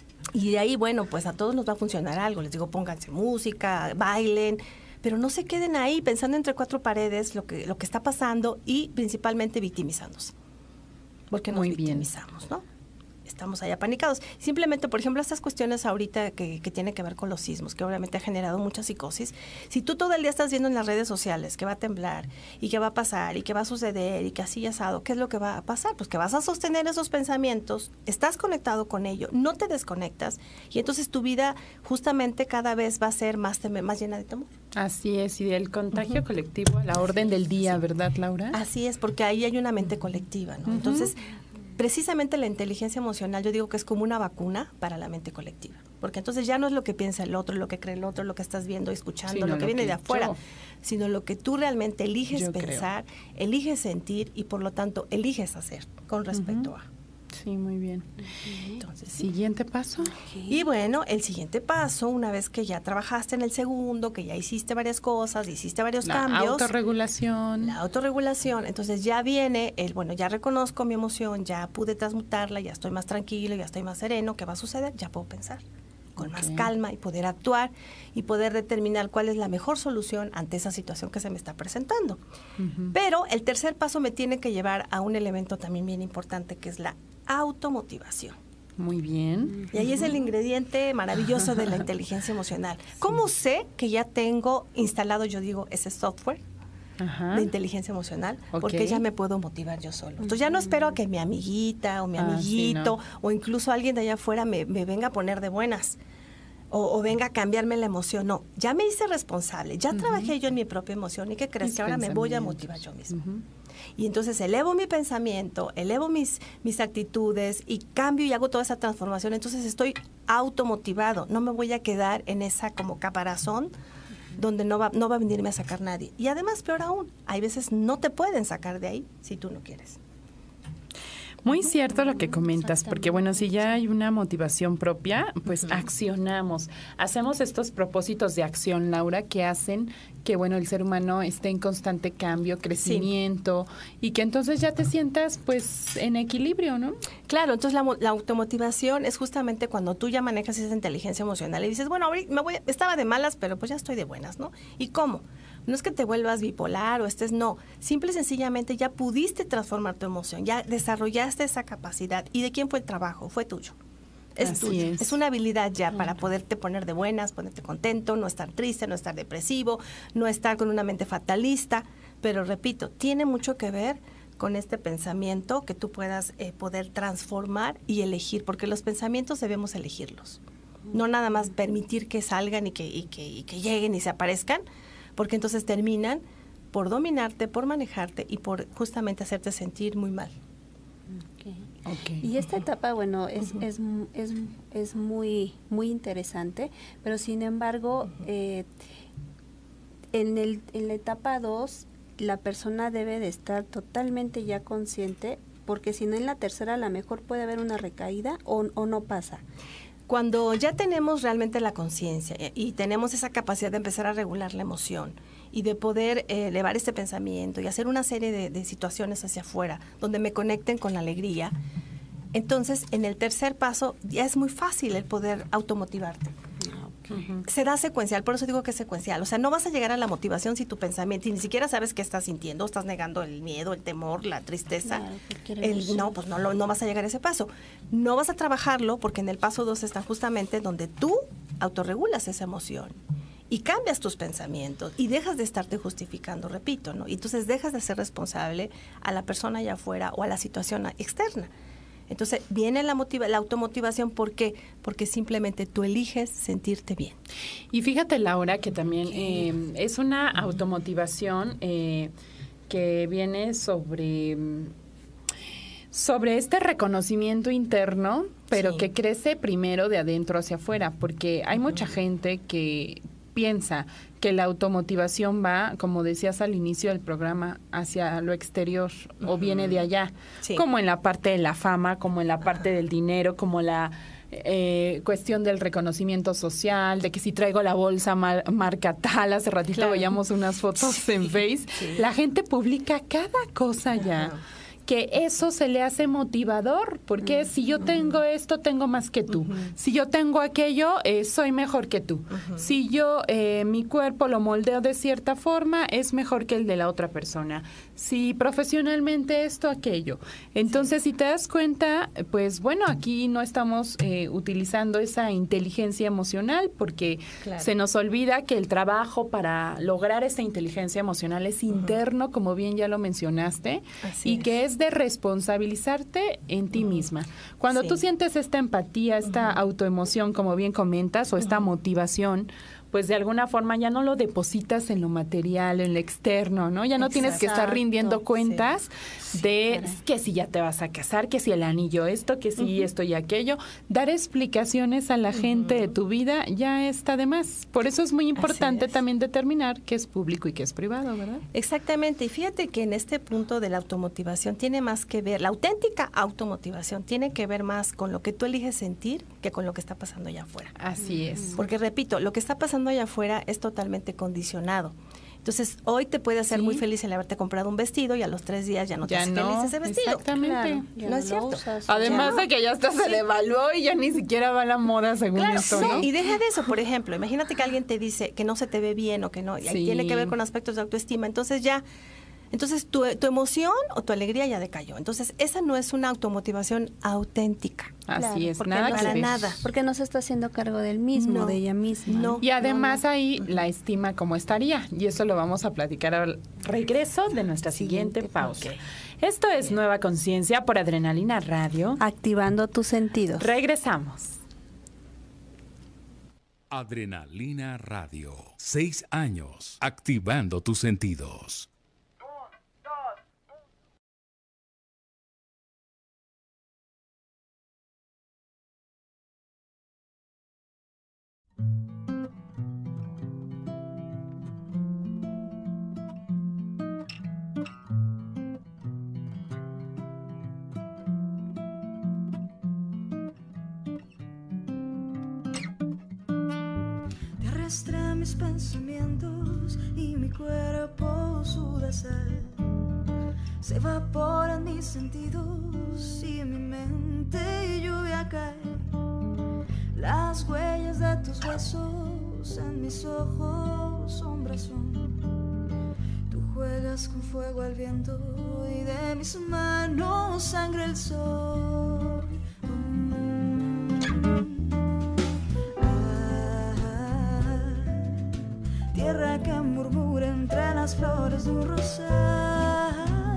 Y de ahí, bueno, pues a todos nos va a funcionar algo. Les digo, pónganse música, bailen, pero no se queden ahí pensando entre cuatro paredes lo que, lo que está pasando y principalmente victimizándose. Porque nos Muy bien. victimizamos, ¿no? estamos ahí apanicados. Simplemente, por ejemplo, estas cuestiones ahorita que, que tienen que ver con los sismos, que obviamente ha generado mucha psicosis. Si tú todo el día estás viendo en las redes sociales que va a temblar y que va a pasar y que va a suceder y que así asado, ¿qué es lo que va a pasar? Pues que vas a sostener esos pensamientos, estás conectado con ello, no te desconectas y entonces tu vida justamente cada vez va a ser más, tem- más llena de temor. Así es, y el contagio uh-huh. colectivo a la orden del día, sí. ¿verdad, Laura? Así es, porque ahí hay una mente colectiva, ¿no? Uh-huh. Entonces, precisamente la inteligencia emocional yo digo que es como una vacuna para la mente colectiva, porque entonces ya no es lo que piensa el otro, lo que cree el otro, lo que estás viendo, escuchando, sí, no, lo que lo viene que de afuera, yo. sino lo que tú realmente eliges yo pensar, creo. eliges sentir y por lo tanto eliges hacer con respecto uh-huh. a. Sí, muy bien. Entonces, ¿siguiente paso? Y bueno, el siguiente paso, una vez que ya trabajaste en el segundo, que ya hiciste varias cosas, hiciste varios la cambios. La autorregulación. La autorregulación. Entonces ya viene el, bueno, ya reconozco mi emoción, ya pude transmutarla, ya estoy más tranquilo, ya estoy más sereno. ¿Qué va a suceder? Ya puedo pensar con okay. más calma y poder actuar y poder determinar cuál es la mejor solución ante esa situación que se me está presentando. Uh-huh. Pero el tercer paso me tiene que llevar a un elemento también bien importante, que es la automotivación. Muy bien. Y ahí es el ingrediente maravilloso de la inteligencia emocional. ¿Cómo sé que ya tengo instalado, yo digo, ese software Ajá. de inteligencia emocional? Okay. Porque ya me puedo motivar yo solo. Entonces ya no espero a que mi amiguita o mi amiguito ah, sí, no. o incluso alguien de allá afuera me, me venga a poner de buenas o, o venga a cambiarme la emoción. No, ya me hice responsable, ya uh-huh. trabajé yo en mi propia emoción. ¿Y qué crees? Mis que ahora me voy a motivar yo mismo. Uh-huh. Y entonces elevo mi pensamiento, elevo mis, mis actitudes y cambio y hago toda esa transformación. Entonces estoy automotivado, no me voy a quedar en esa como caparazón donde no va, no va a venirme a sacar nadie. Y además, peor aún, hay veces no te pueden sacar de ahí si tú no quieres. Muy cierto lo que comentas, porque bueno, si ya hay una motivación propia, pues uh-huh. accionamos. Hacemos estos propósitos de acción, Laura, que hacen que bueno, el ser humano esté en constante cambio, crecimiento, sí. y que entonces ya te sientas pues en equilibrio, ¿no? Claro, entonces la, la automotivación es justamente cuando tú ya manejas esa inteligencia emocional y dices, bueno, ahorita me voy, estaba de malas, pero pues ya estoy de buenas, ¿no? ¿Y cómo? No es que te vuelvas bipolar o estés, no. Simple y sencillamente ya pudiste transformar tu emoción, ya desarrollaste esa capacidad. ¿Y de quién fue el trabajo? Fue tuyo. Es Así tuyo. Es. Es una habilidad ya uh-huh. para poderte poner de buenas, ponerte contento, no estar triste, no estar depresivo, no estar con una mente fatalista. Pero repito, tiene mucho que ver con este pensamiento que tú puedas eh, poder transformar y elegir, porque los pensamientos debemos elegirlos. No nada más permitir que salgan y que, y que, y que lleguen y se aparezcan, porque entonces terminan por dominarte, por manejarte y por justamente hacerte sentir muy mal. Okay. Okay. Y esta etapa, bueno, es, uh-huh. es, es, es muy, muy interesante, pero sin embargo, uh-huh. eh, en, el, en la etapa dos, la persona debe de estar totalmente ya consciente, porque si no en la tercera a lo mejor puede haber una recaída o, o no pasa. Cuando ya tenemos realmente la conciencia y tenemos esa capacidad de empezar a regular la emoción y de poder eh, elevar este pensamiento y hacer una serie de, de situaciones hacia afuera donde me conecten con la alegría, entonces en el tercer paso ya es muy fácil el poder automotivarte. Uh-huh. Se da secuencial, por eso digo que es secuencial. O sea, no vas a llegar a la motivación si tu pensamiento, y ni siquiera sabes qué estás sintiendo, estás negando el miedo, el temor, la tristeza. Claro, el, no, pues no, no vas a llegar a ese paso. No vas a trabajarlo porque en el paso dos está justamente donde tú autorregulas esa emoción y cambias tus pensamientos y dejas de estarte justificando, repito, ¿no? Y entonces dejas de ser responsable a la persona allá afuera o a la situación externa. Entonces viene la motiva, la automotivación, ¿por qué? Porque simplemente tú eliges sentirte bien. Y fíjate, Laura, que también eh, es una automotivación eh, que viene sobre, sobre este reconocimiento interno, pero sí. que crece primero de adentro hacia afuera, porque hay uh-huh. mucha gente que piensa que la automotivación va, como decías al inicio del programa, hacia lo exterior uh-huh. o viene de allá, sí. como en la parte de la fama, como en la parte uh-huh. del dinero, como la eh, cuestión del reconocimiento social, de que si traigo la bolsa mar, marca tal, hace ratito claro. veíamos unas fotos sí. en Face, sí. la gente publica cada cosa uh-huh. ya. que eso se le hace motivador, porque uh-huh. si yo tengo esto, tengo más que tú. Uh-huh. Si yo tengo aquello, eh, soy mejor que tú. Uh-huh. Si yo eh, mi cuerpo lo moldeo de cierta forma, es mejor que el de la otra persona. Si profesionalmente esto, aquello. Entonces, sí. si te das cuenta, pues bueno, aquí no estamos eh, utilizando esa inteligencia emocional, porque claro. se nos olvida que el trabajo para lograr esa inteligencia emocional es interno, uh-huh. como bien ya lo mencionaste, Así y es. que es de responsabilizarte en ti uh-huh. misma. Cuando sí. tú sientes esta empatía, esta uh-huh. autoemoción, como bien comentas, o esta uh-huh. motivación, pues de alguna forma ya no lo depositas en lo material, en lo externo, ¿no? Ya no Exacto. tienes que estar rindiendo cuentas sí. de sí, que si ya te vas a casar, que si el anillo esto, que si uh-huh. esto y aquello. Dar explicaciones a la uh-huh. gente de tu vida ya está de más. Por eso es muy importante es. también determinar qué es público y qué es privado, ¿verdad? Exactamente. Y fíjate que en este punto de la automotivación tiene más que ver, la auténtica automotivación tiene que ver más con lo que tú eliges sentir que con lo que está pasando allá afuera. Así es. Porque repito, lo que está pasando allá afuera es totalmente condicionado. Entonces, hoy te puede hacer sí. muy feliz el haberte comprado un vestido y a los tres días ya no te ya hace no, feliz ese vestido. Exactamente. Claro, no es cierto. Usas, Además ya. de que ya hasta sí. se devaluó y ya ni siquiera va la moda según claro, esto, sí. ¿no? Y deja de eso, por ejemplo, imagínate que alguien te dice que no se te ve bien o que no, y sí. tiene que ver con aspectos de autoestima. Entonces ya Entonces, tu, tu emoción o tu alegría ya decayó. Entonces, esa no es una automotivación auténtica. Así claro, es, porque nada no que para ver. nada. Porque no se está haciendo cargo del mismo, no, de ella misma. No. Y además no, no. ahí la estima cómo estaría. Y eso lo vamos a platicar al regreso de nuestra siguiente, siguiente pausa. Okay. Esto es Bien. Nueva Conciencia por Adrenalina Radio. Activando tus sentidos. Regresamos. Adrenalina Radio. Seis años activando tus sentidos. Arrastra mis pensamientos y mi cuerpo suda sal. Se evaporan mis sentidos y mi mente lluvia cae. Las huellas de tus huesos en mis ojos sombras son. Tú juegas con fuego al viento y de mis manos sangre el sol. Tierra que murmura entre las flores de un rosal,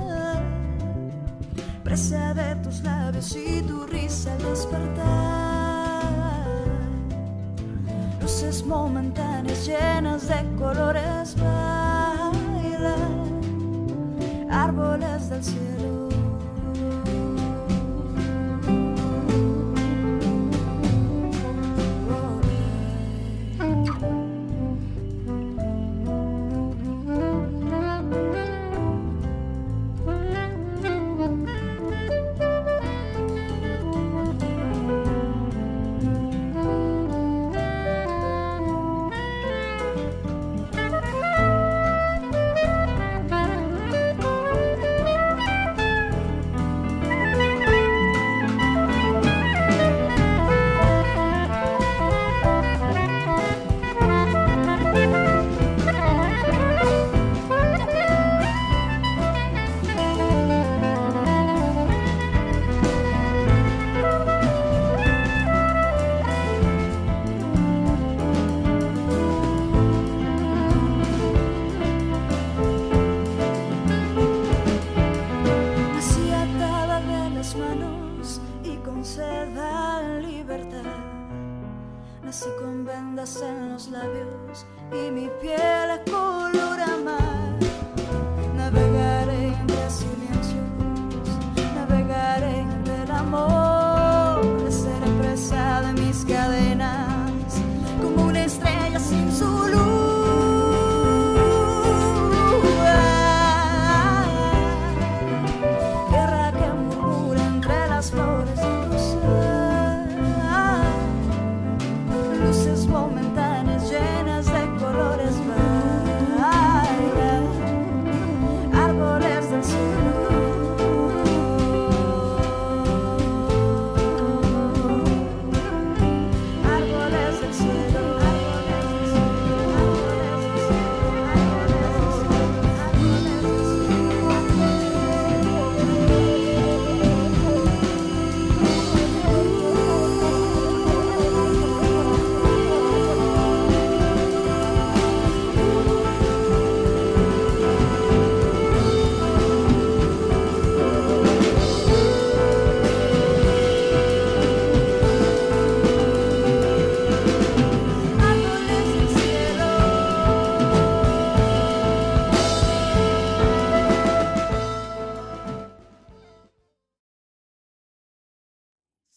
presa de tus labios y tu risa al despertar. Luces momentáneas llenas de colores bailan, árboles del cielo.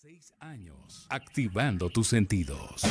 Seis años, activando tus sentidos.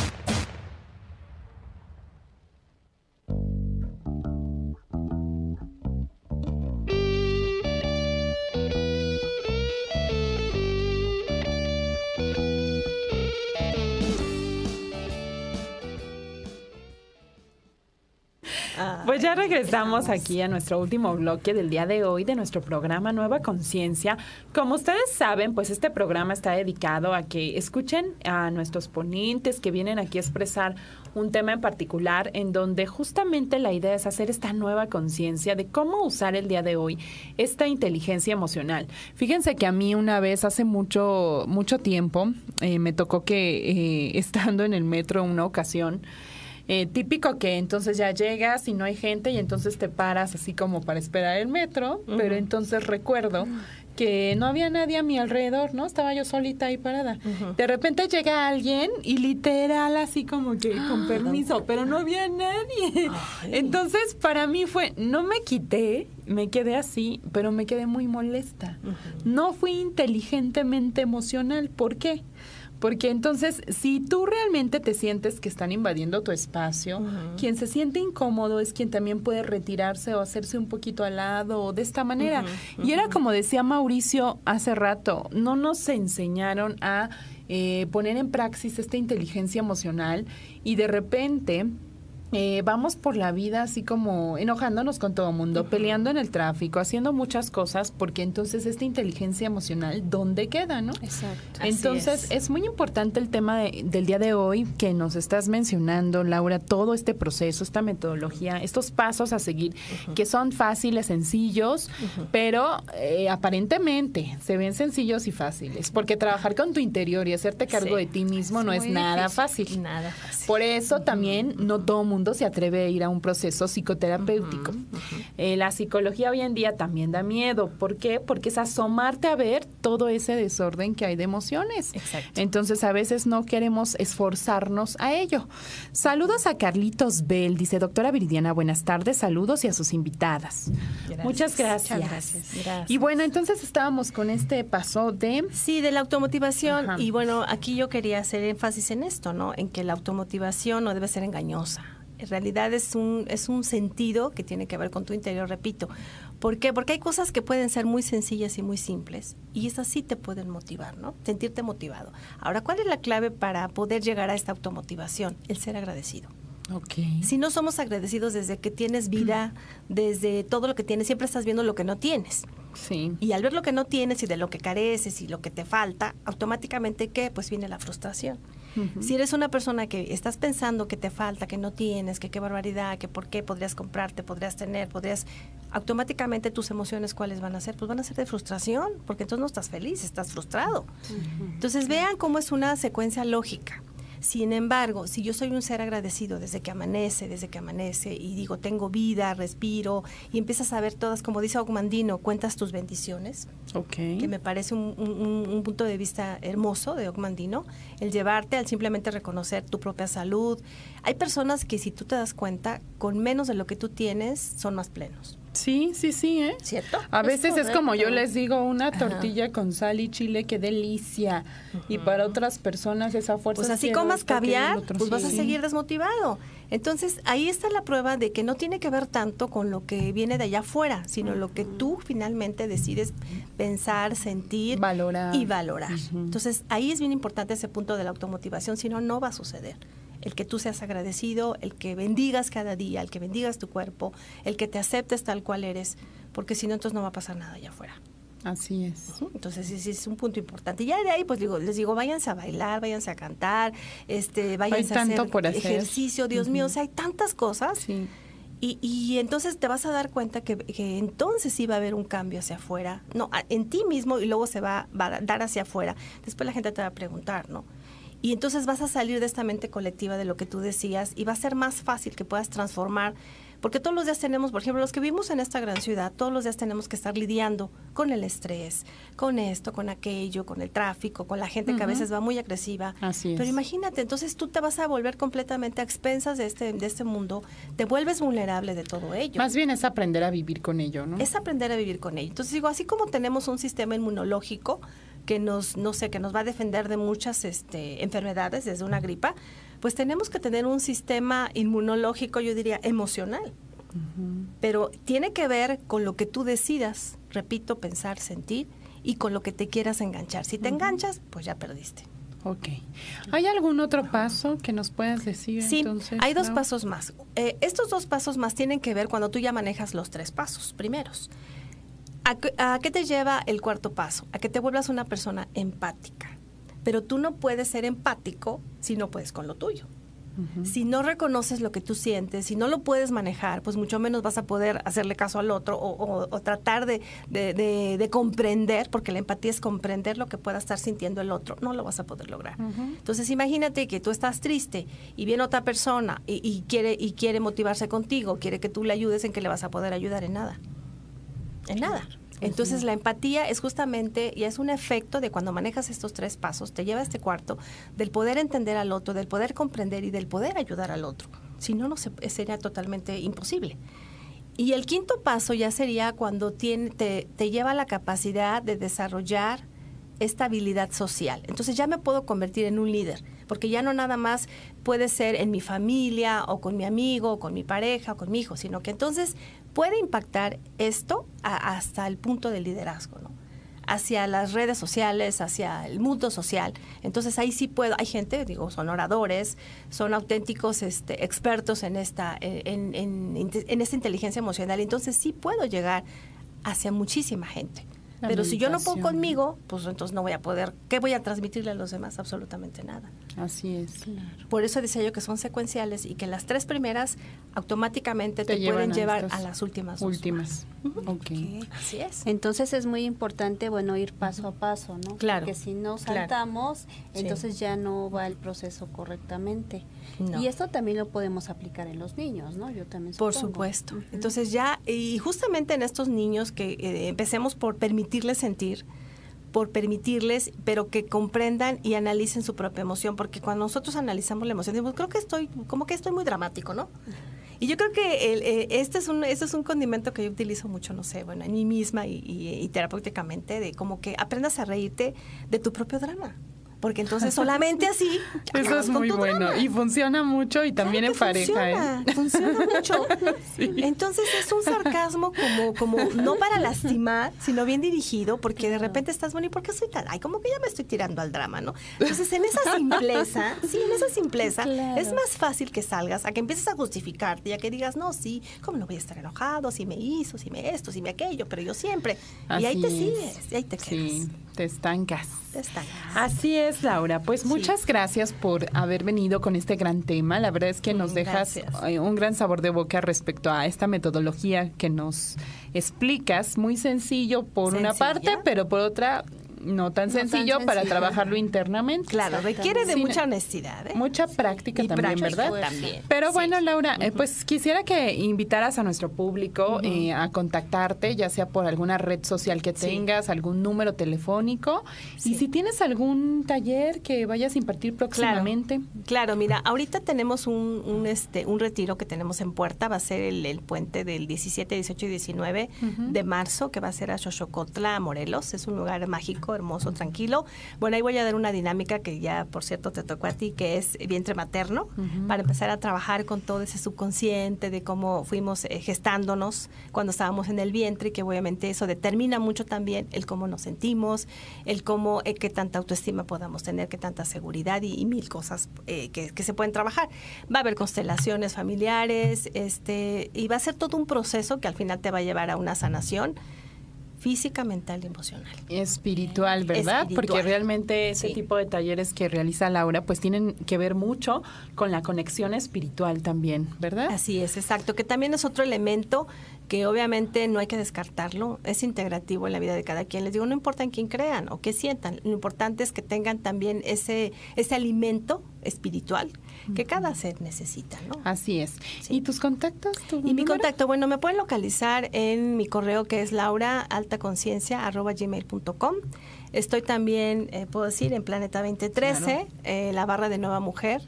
Pues ya regresamos aquí a nuestro último bloque del día de hoy de nuestro programa Nueva Conciencia. Como ustedes saben, pues este programa está dedicado a que escuchen a nuestros ponentes que vienen aquí a expresar un tema en particular en donde justamente la idea es hacer esta nueva conciencia de cómo usar el día de hoy esta inteligencia emocional. Fíjense que a mí una vez hace mucho, mucho tiempo eh, me tocó que eh, estando en el metro una ocasión, Eh, típico que entonces ya llegas y no hay gente y entonces te paras así como para esperar el metro, uh-huh. pero entonces recuerdo que no había nadie a mi alrededor, ¿no? Estaba yo solita ahí parada. Uh-huh. De repente llega alguien y literal así como que con permiso, pero no había nadie. Ay. Entonces para mí fue, no me quité, me quedé así, pero me quedé muy molesta. Uh-huh. No fui inteligentemente emocional. ¿Por qué? Porque entonces, si tú realmente te sientes que están invadiendo tu espacio, uh-huh. quien se siente incómodo es quien también puede retirarse o hacerse un poquito al lado o de esta manera. Uh-huh. Y era como decía Mauricio hace rato, no nos enseñaron a eh, poner en praxis esta inteligencia emocional y de repente Eh, vamos por la vida así como enojándonos con todo el mundo, uh-huh. peleando en el tráfico, haciendo muchas cosas, porque entonces esta inteligencia emocional, ¿dónde queda, no? Exacto. Entonces es. es muy importante el tema de, del día de hoy que nos estás mencionando, Laura, todo este proceso, esta metodología, estos pasos a seguir, uh-huh. que son fáciles, sencillos, uh-huh. pero eh, aparentemente se ven sencillos y fáciles, porque trabajar con tu interior y hacerte cargo sí. de ti mismo es no es nada difícil. fácil. Nada fácil. Por eso uh-huh. también no todo mundo se atreve a ir a un proceso psicoterapéutico. Uh-huh, uh-huh. Eh, la psicología hoy en día también da miedo. ¿Por qué? Porque es asomarte a ver todo ese desorden que hay de emociones. Exacto. Entonces a veces no queremos esforzarnos a ello. Saludos a Carlitos Bell, dice doctora Viridiana, buenas tardes, saludos y a sus invitadas. Gracias. Muchas gracias. Muchas gracias. Gracias. Y bueno, entonces estábamos con este paso de... Sí, de la automotivación. Ajá. Y bueno, aquí yo quería hacer énfasis en esto, ¿no? En que la automotivación no debe ser engañosa. En realidad es un, es un sentido que tiene que ver con tu interior, repito. ¿Por qué? Porque hay cosas que pueden ser muy sencillas y muy simples y esas sí te pueden motivar, ¿no? Sentirte motivado. Ahora, ¿cuál es la clave para poder llegar a esta automotivación? El ser agradecido. Okay. Si no somos agradecidos desde que tienes vida, desde todo lo que tienes, siempre estás viendo lo que no tienes. Sí. Y al ver lo que no tienes y de lo que careces y lo que te falta, automáticamente, ¿qué? Pues viene la frustración. Uh-huh. Si eres una persona que estás pensando que te falta, que no tienes, que qué barbaridad, que por qué podrías comprarte, podrías tener, podrías... Automáticamente tus emociones, ¿cuáles van a ser? Pues van a ser de frustración, porque entonces no estás feliz, estás frustrado. Uh-huh. Entonces vean cómo es una secuencia lógica. Sin embargo, si yo soy un ser agradecido desde que amanece, desde que amanece, y digo, tengo vida, respiro, y empiezas a ver todas, como dice Ogmandino, cuentas tus bendiciones, okay. que me parece un, un, un punto de vista hermoso de Ogmandino, el llevarte al simplemente reconocer tu propia salud. Hay personas que, si tú te das cuenta, con menos de lo que tú tienes, son más plenos. Sí, sí, sí, ¿eh? ¿Cierto? A veces es, es como yo les digo, una Ajá. tortilla con sal y chile, qué delicia. Uh-huh. Y para otras personas esa fuerza... Pues así comas caviar, pues sí. vas a seguir desmotivado. Entonces, ahí está la prueba de que no tiene que ver tanto con lo que viene de allá afuera, sino uh-huh. lo que tú finalmente decides pensar, sentir valorar. y valorar. Uh-huh. Entonces, ahí es bien importante ese punto de la automotivación, si no, no va a suceder. El que tú seas agradecido, el que bendigas cada día, el que bendigas tu cuerpo, el que te aceptes tal cual eres, porque si no, entonces no va a pasar nada allá afuera. Así es. Entonces, ese es un punto importante. Y ya de ahí, pues digo, les digo, váyanse a bailar, váyanse a cantar, este, váyanse a hacer, por hacer ejercicio, Dios uh-huh. mío, o sea, hay tantas cosas. Sí. Y, y entonces te vas a dar cuenta que, que entonces sí va a haber un cambio hacia afuera, no, en ti mismo, y luego se va, va a dar hacia afuera. Después la gente te va a preguntar, ¿no? Y entonces vas a salir de esta mente colectiva de lo que tú decías y va a ser más fácil que puedas transformar, porque todos los días tenemos, por ejemplo, los que vivimos en esta gran ciudad, todos los días tenemos que estar lidiando con el estrés, con esto, con aquello, con el tráfico, con la gente uh-huh. que a veces va muy agresiva. Así es. Pero imagínate, entonces tú te vas a volver completamente a expensas de este, de este mundo, te vuelves vulnerable de todo ello. Más bien es aprender a vivir con ello, ¿no? Es aprender a vivir con ello. Entonces digo, así como tenemos un sistema inmunológico, que nos, no sé, que nos va a defender de muchas este, enfermedades, desde una gripa, pues tenemos que tener un sistema inmunológico, yo diría, emocional. Uh-huh. Pero tiene que ver con lo que tú decidas, repito, pensar, sentir, y con lo que te quieras enganchar. Si te uh-huh. enganchas, pues ya perdiste. Ok. ¿Hay algún otro paso que nos puedas decir? Sí, entonces, hay dos ¿no? pasos más. Eh, estos dos pasos más tienen que ver cuando tú ya manejas los tres pasos primeros. ¿A, ¿A qué te lleva el cuarto paso? A que te vuelvas una persona empática. Pero tú no puedes ser empático si no puedes con lo tuyo. Uh-huh. Si no reconoces lo que tú sientes, si no lo puedes manejar, pues mucho menos vas a poder hacerle caso al otro o, o, o tratar de, de, de, de comprender, porque la empatía es comprender lo que pueda estar sintiendo el otro. No lo vas a poder lograr. Uh-huh. Entonces imagínate que tú estás triste y viene otra persona y, y, quiere, y quiere motivarse contigo, quiere que tú le ayudes, ¿en qué le vas a poder ayudar? En nada. En nada. Entonces, la empatía es justamente, y es un efecto de cuando manejas estos tres pasos, te lleva a este cuarto, del poder entender al otro, del poder comprender y del poder ayudar al otro. Si no, no se, sería totalmente imposible. Y el quinto paso ya sería cuando tiene, te, te lleva a la capacidad de desarrollar esta habilidad social. Entonces, ya me puedo convertir en un líder, porque ya no nada más puede ser en mi familia o con mi amigo o con mi pareja o con mi hijo, sino que entonces puede impactar esto a, hasta el punto del liderazgo, ¿no? Hacia las redes sociales, hacia el mundo social. Entonces ahí sí puedo, hay gente, digo, son oradores, son auténticos este, expertos en esta, en, en, en, en esta inteligencia emocional. Entonces sí puedo llegar hacia muchísima gente. La Pero meditación. Si yo no puedo conmigo, pues entonces no voy a poder, ¿qué voy a transmitirle a los demás? Absolutamente nada. Así es. Claro. Por eso decía yo que son secuenciales y que las tres primeras automáticamente te, te pueden a llevar a las últimas dos. Últimas. Uh-huh. Okay. Okay. Así es. Entonces es muy importante, bueno, ir paso a paso, ¿no? Claro. Porque si no saltamos, claro. entonces sí. ya no va el proceso correctamente. No. Y esto también lo podemos aplicar en los niños, ¿no? Yo también supongo. Por supuesto. Uh-huh. Entonces ya, y justamente en estos niños que eh, empecemos por permitirles sentir, por permitirles, pero que comprendan y analicen su propia emoción, porque cuando nosotros analizamos la emoción, decimos, creo que estoy, como que estoy muy dramático, ¿no? Y yo creo que el, eh, este es un este es un condimento que yo utilizo mucho, no sé, bueno, en mí misma y, y, y terapéuticamente, de como que aprendas a reírte de tu propio drama. Porque entonces solamente así... Eso es muy bueno. Drama. Y funciona mucho y también claro en pareja. Funciona, ¿eh? funciona mucho. Sí. Entonces es un sarcasmo como, como no para lastimar, sino bien dirigido, porque de repente estás, bueno, ¿y por qué soy tan? Ay, como que ya me estoy tirando al drama, ¿no? Entonces en esa simpleza, sí, en esa simpleza, claro. es más fácil que salgas, a que empieces a justificarte, y a que digas, no, sí, ¿cómo no voy a estar enojado? Si me hizo, si me esto, si me aquello, pero yo siempre. Así y ahí te es. sigues, y ahí te quedas. Sí, te estancas. Te estancas. Así es, Laura. Pues sí. muchas gracias por haber venido con este gran tema. La verdad es que nos dejas gracias. un gran sabor de boca respecto a esta metodología que nos explicas. Muy sencillo por ¿Sencilla? una parte, pero por otra... No tan, no sencillo tan sencillo para trabajarlo internamente. Claro, requiere de sí, mucha honestidad. ¿eh? Mucha práctica sí. también, práctica, ¿verdad? También. Pero bueno, sí. Laura, uh-huh. eh, pues quisiera que invitaras a nuestro público uh-huh. eh, a contactarte, ya sea por alguna red social que tengas, sí. algún número telefónico. Sí. Y si tienes algún taller que vayas a impartir próximamente. Claro, claro mira, ahorita tenemos un, un, este, un retiro que tenemos en puerta. Va a ser el, el puente del diecisiete, dieciocho y diecinueve uh-huh. de marzo, que va a ser a Xochocotla, Morelos. Es un lugar mágico, hermoso, tranquilo. Bueno, ahí voy a dar una dinámica que ya, por cierto, te tocó a ti, que es vientre materno, uh-huh. para empezar a trabajar con todo ese subconsciente de cómo fuimos eh, gestándonos cuando estábamos en el vientre, y que obviamente eso determina mucho también el cómo nos sentimos, el cómo, eh, qué tanta autoestima podamos tener, qué tanta seguridad y, y mil cosas eh, que, que se pueden trabajar. Va a haber constelaciones familiares, este, y va a ser todo un proceso que al final te va a llevar a una sanación física, mental y emocional. Espiritual, ¿verdad? Espiritual. Porque realmente ese sí. tipo de talleres que realiza Laura pues tienen que ver mucho con la conexión espiritual también, ¿verdad? Así es, exacto, que también es otro elemento que obviamente no hay que descartarlo, es integrativo en la vida de cada quien. Les digo, no importa en quién crean o qué sientan, lo importante es que tengan también ese, ese alimento espiritual que uh-huh. cada ser necesita, ¿no? Así es. Sí. ¿Y tus contactos? ¿Tu y número? Mi contacto, bueno, me pueden localizar en mi correo, que es lauraaltaconciencia arroba gmail punto com. Estoy también, eh, puedo decir, en Planeta veinte trece, claro. eh, la barra de Nueva Mujer,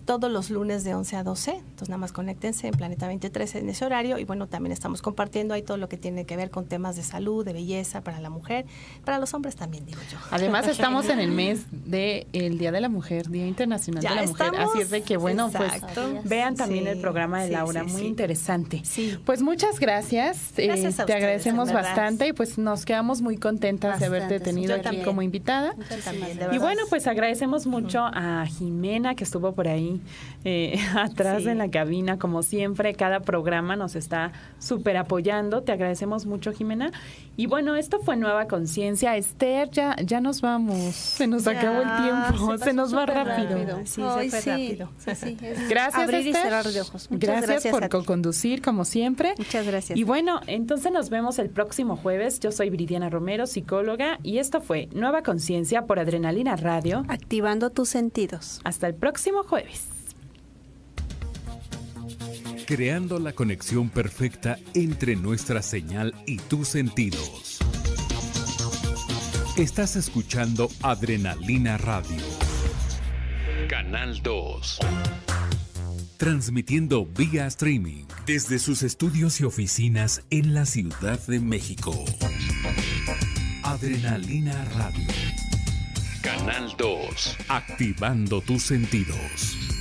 todos los lunes de once a doce, entonces nada más conéctense en Planeta veintitrés en ese horario y bueno, también estamos compartiendo ahí todo lo que tiene que ver con temas de salud, de belleza para la mujer, para los hombres también, digo yo. Además estamos en el mes del Día de la Mujer, Día Internacional Ya de la Mujer, estamos, así es de que bueno, exacto. pues vean también Sí, el programa de sí, Laura, sí, muy sí. interesante. Sí. Pues muchas gracias, Gracias eh, a te ustedes, agradecemos en verdad. bastante y pues nos quedamos muy contentas de haberte Bastante, tenido yo aquí también. como invitada. También, de Y verdad. bueno, pues agradecemos mucho a Jimena que estuvo por ahí eh, atrás Sí. en la cabina, como siempre, cada programa nos está súper apoyando. Te agradecemos mucho, Jimena. Y bueno, esto fue Nueva Conciencia. Esther, ya, ya nos vamos. Se nos Ya, acabó el tiempo, se se, nos va súper rápido. rápido. Sí, se Ay, fue sí, rápido. sí, sí, es Gracias, abrir y Esther. cerrar de ojos. Muchas Gracias, gracias por a ti. co-conducir, como siempre. Muchas gracias. Y bueno, entonces nos vemos el próximo jueves. Yo soy Viridiana Romero, psicóloga, y esto fue Nueva Conciencia por Adrenalina Radio. activando tus sentidos. Hasta el próximo jueves. Creando la conexión perfecta entre nuestra señal y tus sentidos. Estás escuchando Adrenalina Radio. Canal dos. Transmitiendo vía streaming desde sus estudios y oficinas en la Ciudad de México. Adrenalina Radio. Canal dos. Activando tus sentidos.